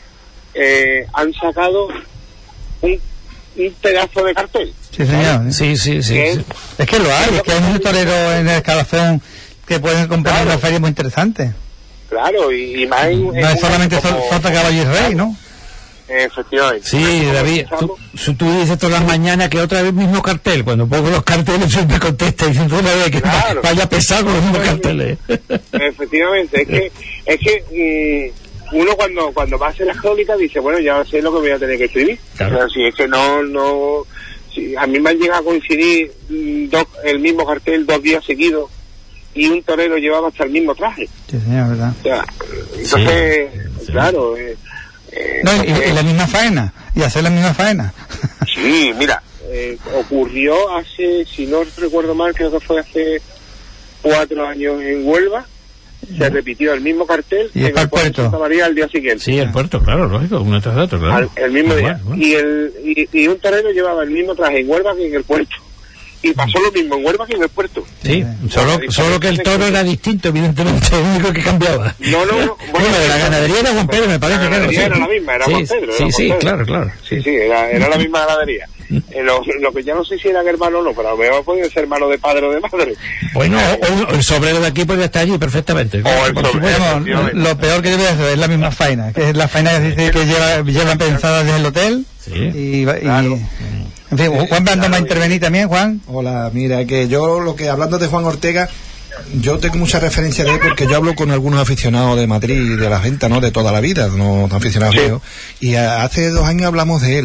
han sacado un pedazo de cartel. Sí, señor. Sí. Es que lo hay, es que hay muchos toreros en el escalafón que pueden comprar una feria muy interesante. Claro, y más no es solamente Sota, Caballo y Rey, ¿no? Efectivamente. Sí, David, tú dices todas las mañanas que otra vez mismo cartel. Cuando pongo los carteles siempre contesta diciendo una vez que vaya pesado con los mismos carteles. Efectivamente, es que uno cuando va a hacer las crónicas dice, bueno, ya sé lo que voy a tener que escribir. Claro. O sea, si es que si a mí me han llegado a coincidir el mismo cartel 2 días seguidos y un torero llevaba hasta el mismo traje. Sí, señor, ¿verdad? O sea, entonces, claro... y la misma faena, y hacer la misma faena. Sí, mira, ocurrió hace, si no recuerdo mal, creo que fue hace 4 años en Huelva, se repitió el mismo cartel y en el puerto Santa María al día siguiente. Sí, el puerto, claro, lógico, uno tras otro, claro. El mismo día. Bueno. Y un torero llevaba el mismo traje en Huelva que en el puerto. Y pasó lo mismo en Huelva que en el puerto. Sí, solo que el toro era distinto, evidentemente, lo único que cambiaba. No. Bueno, de la ganadería era Juan Pedro, me parece. La ganadería era la misma, era Juan Pedro. Sí, claro. Sí, era la misma ganadería. Lo que ya no sé si eran hermanos o no, pero a lo mejor podía ser hermano de padre o de madre. Bueno, o el sobrero de aquí podía estar allí perfectamente. Lo peor que debe hacer es la misma faena, que es la faena que dice que llevan pensada desde el hotel. Sí. Claro. En fin, Juan Brandon va a intervenir también, Juan. Hola, mira, que yo hablando de Juan Ortega, yo tengo mucha referencia de él porque yo hablo con algunos aficionados de Madrid y de la venta, ¿no? De toda la vida, no aficionados míos. Y hace 2 años hablamos de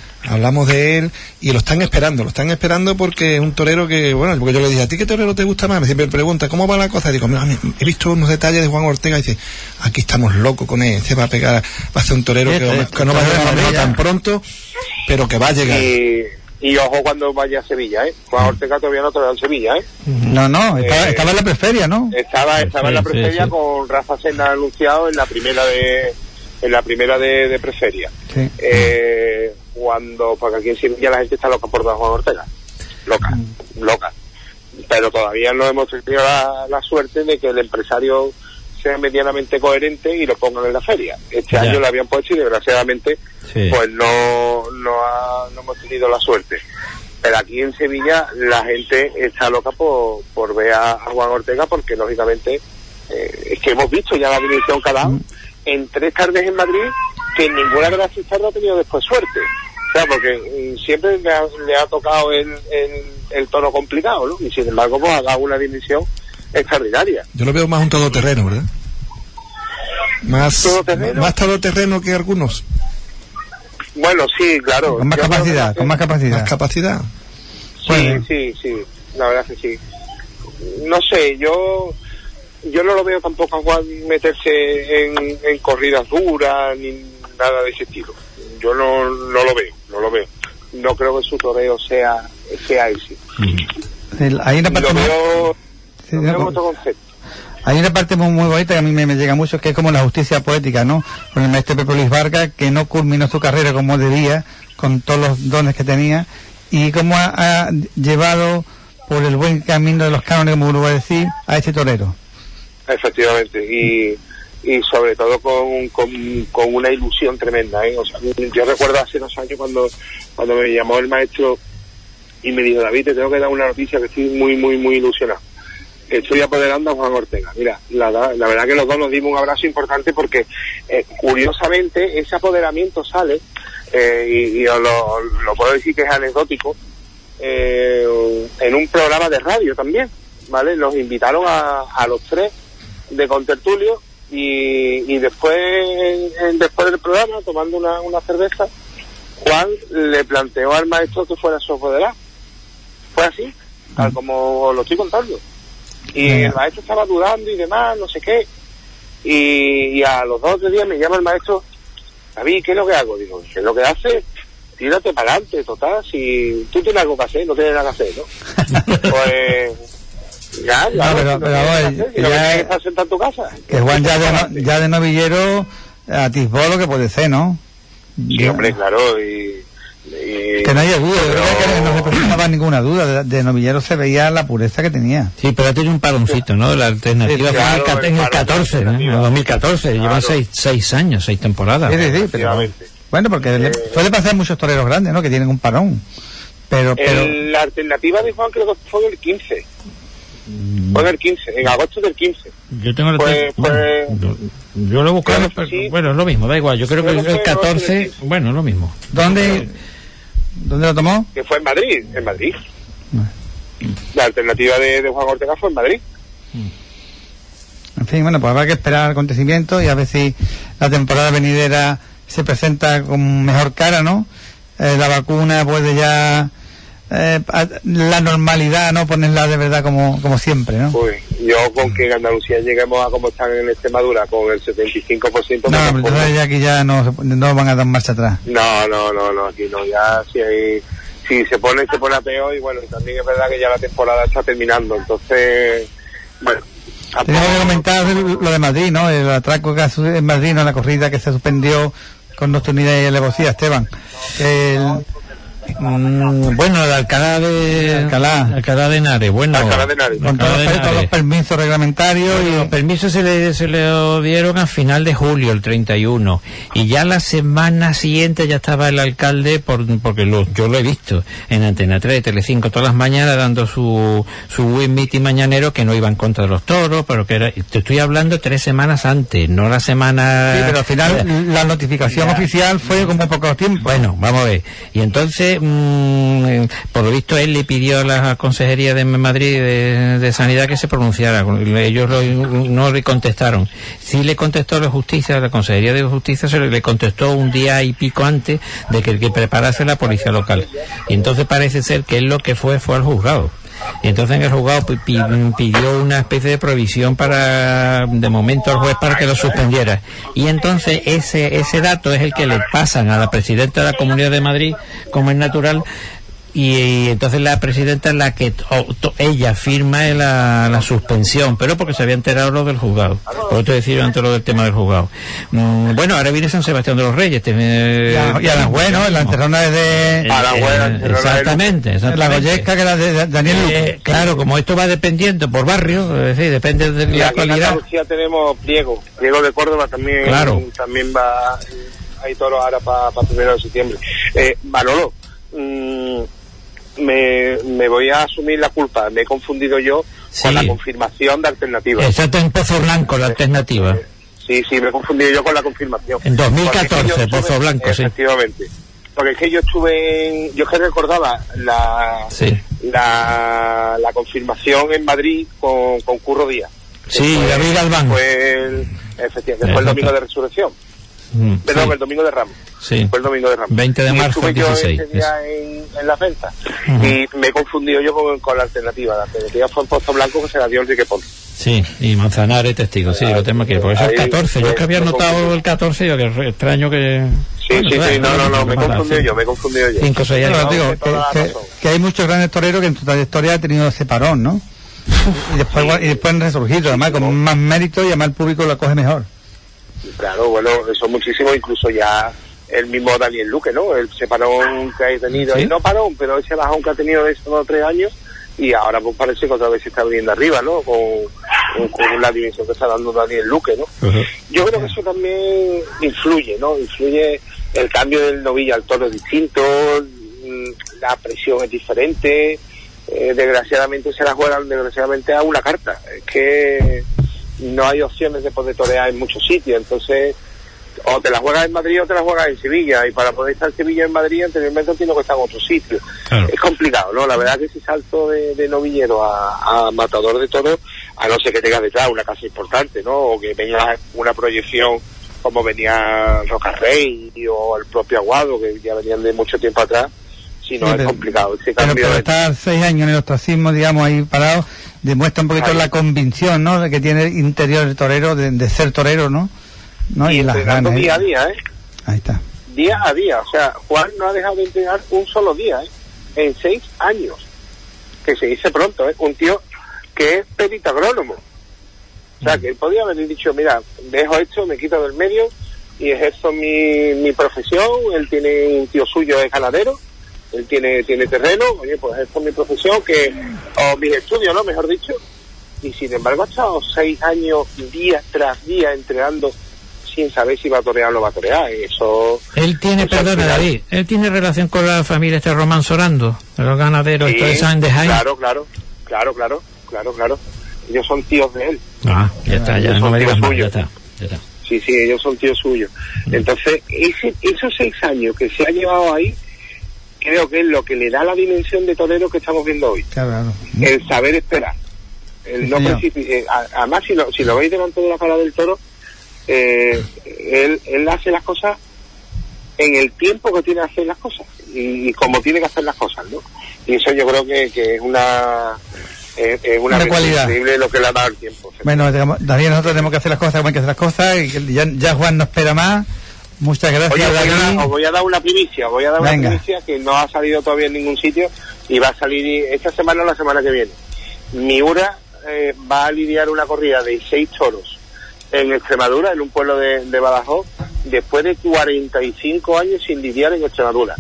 él y lo están esperando porque es un torero que, bueno, porque yo le dije, ¿a ti qué torero te gusta más? Siempre me pregunta, ¿cómo va la cosa? Y digo, mira, he visto unos detalles de Juan Ortega y dice, aquí estamos locos con él, va a ser un torero que no va a ser tan pronto, pero que va a llegar. Y ojo cuando vaya a Sevilla, Juan Ortega todavía no toreó en Sevilla, No, estaba en la preferia, ¿no? Estaba en la preferia con Rafa Sena anunciado en la primera de preferia. Sí. Porque aquí en Sevilla la gente está loca por Juan Ortega. Loca. Pero todavía no hemos tenido la suerte de que el empresario sea medianamente coherente y lo pongan en la feria. Este año lo habían puesto y desgraciadamente pues no hemos tenido la suerte. Pero aquí en Sevilla la gente está loca por ver a Juan Ortega porque lógicamente es que hemos visto ya la dimensión que ha dado en 3 tardes en Madrid, que ninguna de las 3 tardes ha tenido después suerte. O sea, porque siempre le ha tocado el tono complicado, ¿no? Y sin embargo pues ha dado una dimensión extraordinaria. Yo lo veo más un todoterreno, ¿verdad? Más todoterreno que algunos. Bueno, sí, claro. Con más capacidad. Sí, la verdad que sí. No sé, yo no lo veo tampoco a Juan meterse en corridas duras ni nada de ese estilo. Yo no lo veo. No creo que su toreo sea ese. Hay una parte otro concepto. Hay una parte muy bonita que a mí me llega mucho, que es como la justicia poética, ¿no? Con el maestro Pepe Luis Vargas, que no culminó su carrera como debía, con todos los dones que tenía, y cómo ha llevado por el buen camino de los cánones, como uno va a decir, a este torero. Efectivamente, y sobre todo con una ilusión tremenda, O sea, yo recuerdo hace 2 años cuando me llamó el maestro y me dijo, David, te tengo que dar una noticia que estoy muy, muy, muy ilusionado. Estoy apoderando a Juan Ortega. Mira, la verdad que los dos nos dimos un abrazo importante porque curiosamente ese apoderamiento sale, y os lo puedo decir que es anecdótico, en un programa de radio también, ¿vale? Nos invitaron a los 3 de contertulio y después del programa, tomando una cerveza, Juan le planteó al maestro que fuera su apoderado. Fue así, tal como lo estoy contando. Y el maestro estaba dudando y demás, no sé qué. Y a los 2 o 3 días me llama el maestro, David, ¿qué es lo que hago? Digo, ¿qué es lo que haces? Tírate para adelante, total, si tú tienes algo que hacer, no tienes nada que hacer, ¿no? Pues... Ya, pero ya estás sentado en tu casa. Que Juan ya de novillero atisbó lo que puede ser, ¿no? Sí, hombre, claro, y que no haya duda, yo creo que no se presentaba ninguna duda, de novillero se veía la pureza que tenía. Sí, pero ha tenido un paroncito, ¿no? La alternativa fue en el 14, ¿no? En el 2014, llevan 6 años, 6 temporadas. Sí, pero... Bueno, porque suele pasar muchos toreros grandes, ¿no? Que tienen un parón. Pero... La alternativa de Juan creo que fue en el 15. Fue en el 15, en agosto del 15. Yo tengo yo lo he buscado, pero, sí. Bueno, es lo mismo, da igual. Yo creo que el 14, bueno, es lo mismo. ¿Dónde lo tomó? Que fue en Madrid. La alternativa de Juan Ortega fue en Madrid. En fin, bueno, pues habrá que esperar acontecimientos y a ver si la temporada venidera se presenta con mejor cara, ¿no? La vacuna puede ya... la normalidad, ¿no? Ponerla de verdad como siempre, ¿no? Uy, yo con que en Andalucía lleguemos a como están en Extremadura, con el 75%... No, pero entonces ya aquí ya no van a dar marcha atrás. No, aquí no, ya si se pone a peor, y bueno, también es verdad que ya la temporada está terminando, entonces, bueno... Tenemos que comentar lo de Madrid, ¿no? El atraco que hace en Madrid, ¿no? La corrida que se suspendió con nocturnidad y alevosía, Esteban. Bueno, el Alcalá de Henares, bueno, con todos los permisos reglamentarios y los permisos se le dieron a final de julio, el 31, y ya la semana siguiente ya estaba el alcalde, porque yo lo he visto en Antena 3, Telecinco, todas las mañanas dando su meeting mañanero, que no iba en contra de los toros, pero que era, te estoy hablando 3 semanas antes, no la semana... Sí, pero al final la notificación oficial fue como poco tiempo. Bueno, vamos a ver, y entonces por lo visto él le pidió a la Consejería de Madrid de Sanidad que se pronunciara. Ellos no le contestaron. Sí le contestó la Justicia, la Consejería de Justicia le contestó un día y pico antes de que preparase la policía local. Y entonces parece ser que él lo que fue al juzgado. Y entonces en el juzgado pidió una especie de provisión de momento al juez para que lo suspendiera. Y entonces ese dato es el que le pasan a la presidenta de la Comunidad de Madrid, como es natural, y entonces la presidenta es la que ella firma la suspensión, pero porque se había enterado lo del juzgado. Por eso decir antes lo del tema del juzgado. Bueno, ahora viene San Sebastián de los Reyes. Y Aranjuez, ¿no? La enterrona es de... Exactamente. La Goyesca, que era de Daniel. Claro, como esto va dependiendo por barrio, depende de la actualidad. En Andalucía tenemos Pliego de Córdoba también. Claro. También va... Hay toros ahora para 1 de septiembre. Manolo, me voy a asumir la culpa, me he confundido yo con la confirmación de alternativa. Exacto, en Pozo Blanco la alternativa. Sí, me he confundido yo con la confirmación. En 2014, Pozo Blanco, efectivamente. Porque es que yo estuve yo que recordaba la confirmación en Madrid con Curro Díaz. Sí, David Galván. Fue el domingo de Resurrección. Perdón, el domingo de Ramos. Sí. Fue el domingo de Ramos. 20 de marzo del 16. Yo ese día en la venta. Y me he confundido yo con la alternativa. La alternativa fue en Pozo Blanco, que se la dio Enrique Ponce. Sí, y Manzanares testigo, sí, lo tengo aquí. Porque eso es el 14. Yo que había notado el 14, yo que extraño que... Sí, no, me he confundido yo. 5 o 6 años. Digo, que hay muchos grandes toreros que en su trayectoria han tenido ese parón, ¿no? Y después han resurgido, además con más mérito, y además el público lo acoge mejor. Claro, bueno, eso muchísimo, incluso ya el mismo Daniel Luque, ¿no? El parón que ha tenido, y no parón, pero ese bajón que ha tenido de esos 3 años, y ahora pues parece que otra vez se está viniendo arriba, ¿no? Con la dimensión que está dando Daniel Luque, ¿no? Yo creo que eso también influye, ¿no? Influye el cambio del novillo al toro distinto, la presión es diferente, desgraciadamente se la juegan a una carta, es que no hay opciones de poder torear en muchos sitios, entonces o te la juegas en Madrid o te la juegas en Sevilla, y para poder estar en Sevilla en Madrid anteriormente tiene que estar en otro sitio. Claro. Es complicado, ¿no? La verdad que ese salto de novillero a matador de toros, a no ser que tengas detrás una casa importante, ¿no? O que venga una proyección como venía Rocarrey o el propio Aguado, que ya venían de mucho tiempo atrás, si no es complicado. Ese cambio pero estar 6 años en el ostracismo, digamos, ahí parado, demuestra un poquito la convicción, ¿no?, que tiene el interior del torero de ser torero, ¿no? Y las ganas, día a día, Ahí está. Día a día. O sea, Juan no ha dejado de entrenar un solo día, en 6 años. Que se dice pronto, un tío que es perito agrónomo. O sea, que él podía haber dicho, mira, dejo esto, me quito del medio y ejerzo mi profesión. Él tiene un tío suyo, es ganadero, él tiene terreno, oye, pues esto es mi profesión, o mis estudios, ¿no? Mejor dicho. Y sin embargo ha estado 6 años, día tras día, entrenando sin saber si va a torear o no va a torear. Eso... Él tiene, perdona David, él tiene relación con la familia Román Sorando, los ganaderos, sí, estos de Jaén. Claro. Ellos son tíos de él. Ah, ya está, ya no me digas más, ya está. Sí, ellos son tíos suyos. Entonces, esos 6 años que se ha llevado ahí, creo que es lo que le da la dimensión de torero que estamos viendo hoy. Claro. El saber esperar. El no además, si lo veis delante de la cara del toro, él hace las cosas en el tiempo que tiene que hacer las cosas y como tiene que hacer las cosas, ¿no? Y eso yo creo que es una cualidad increíble lo que le ha dado el tiempo. Bueno, David, nosotros tenemos que hacer las cosas como hay que hacer las cosas y ya Juan no espera más. Muchas gracias. Oye, os voy a dar una primicia, que no ha salido todavía en ningún sitio y va a salir esta semana o la semana que viene. Miura va a lidiar una corrida de 6 toros en Extremadura, en un pueblo de Badajoz, después de 45 años sin lidiar en Extremadura.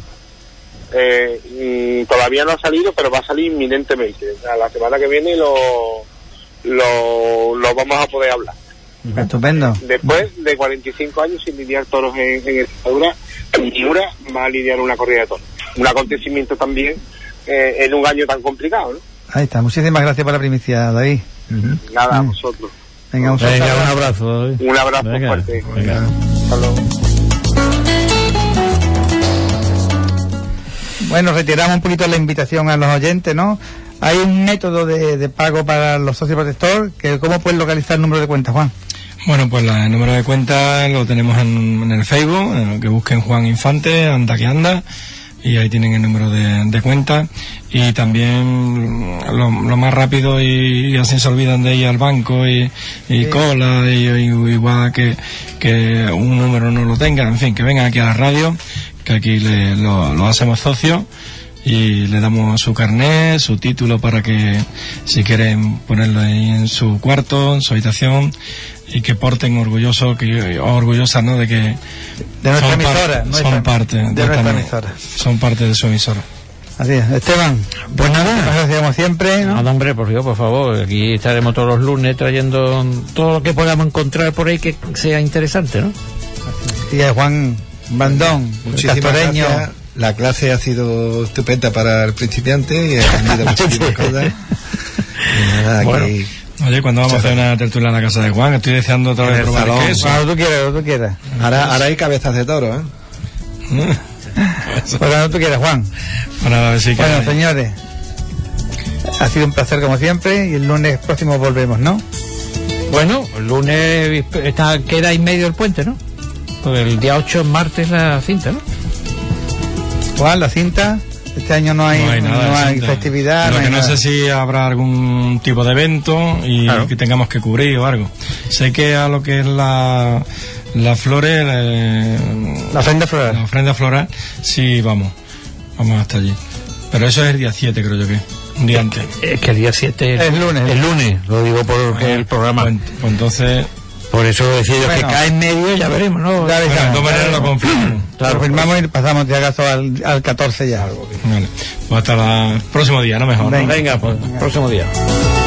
Todavía no ha salido, pero va a salir inminentemente. A la semana que viene lo vamos a poder hablar. Estupendo. Después de 45 años sin lidiar toros en Extremadura, Miura va a lidiar una corrida de toros. Un acontecimiento también en un año tan complicado, ¿no? Ahí está, muchísimas gracias por la primicia, David. Nada, a vosotros. Venga, un abrazo, David. Un abrazo fuerte. Venga. Hasta luego. Bueno, retiramos un poquito la invitación a los oyentes, ¿no? Hay un método de pago para los socios protector, ¿cómo pueden localizar el número de cuenta, Juan? Bueno, pues el número de cuenta lo tenemos en el Facebook, que busquen Juan Infante, anda que anda, y ahí tienen el número de cuenta. Y también lo más rápido, y así se olvidan de ir al banco y cola, y igual que un número no lo tengan, en fin, que vengan aquí a la radio, que aquí lo hacemos socios y le damos su carnet, su título, para que si quieren ponerlo ahí en su cuarto, en su habitación, y que porten orgullosas, ¿no? De que de nuestra emisora, son parte de nuestra emisora. Son parte de su emisora. Así es. Esteban, pues nada, gracias como siempre, ¿no? Nada, hombre, por favor, aquí estaremos todos los lunes trayendo todo lo que podamos encontrar por ahí que sea interesante, ¿no? Y a Juan Bandón, muchísimas gracias. La clase ha sido estupenda para el principiante y he aprendido muchísimas cosas. Y nada, bueno, aquí... Oye, cuando vamos a hacer una tertulia en la casa de Juan, estoy deseando otra vez probar el queso. Cuando tú quieras. Ahora hay cabezas de toro, ¿eh? Pues cuando tú quieras, Juan. Bueno, a ver si bueno, señores, ha sido un placer como siempre y el lunes próximo volvemos, ¿no? Bueno, el lunes queda ahí medio el puente, ¿no? Porque el día 8 martes la cinta, ¿no? Juan, la cinta, este año no hay festividad. No sé si habrá algún tipo de evento y claro, que tengamos que cubrir o algo. Sé que a lo que es las flores, la ofrenda floral, sí, vamos hasta allí. Pero eso es el día 7, creo yo que un día antes. Es que el día 7 es el lunes, lo digo porque el programa. Pues entonces... Por eso decido que cae en medio, ya veremos, ¿no? Ya de todas maneras lo confirmamos. Claro, lo firmamos y pasamos de acaso al 14 ya. Vale, pues hasta el próximo día, ¿no? Mejor. Venga, pues próximo día.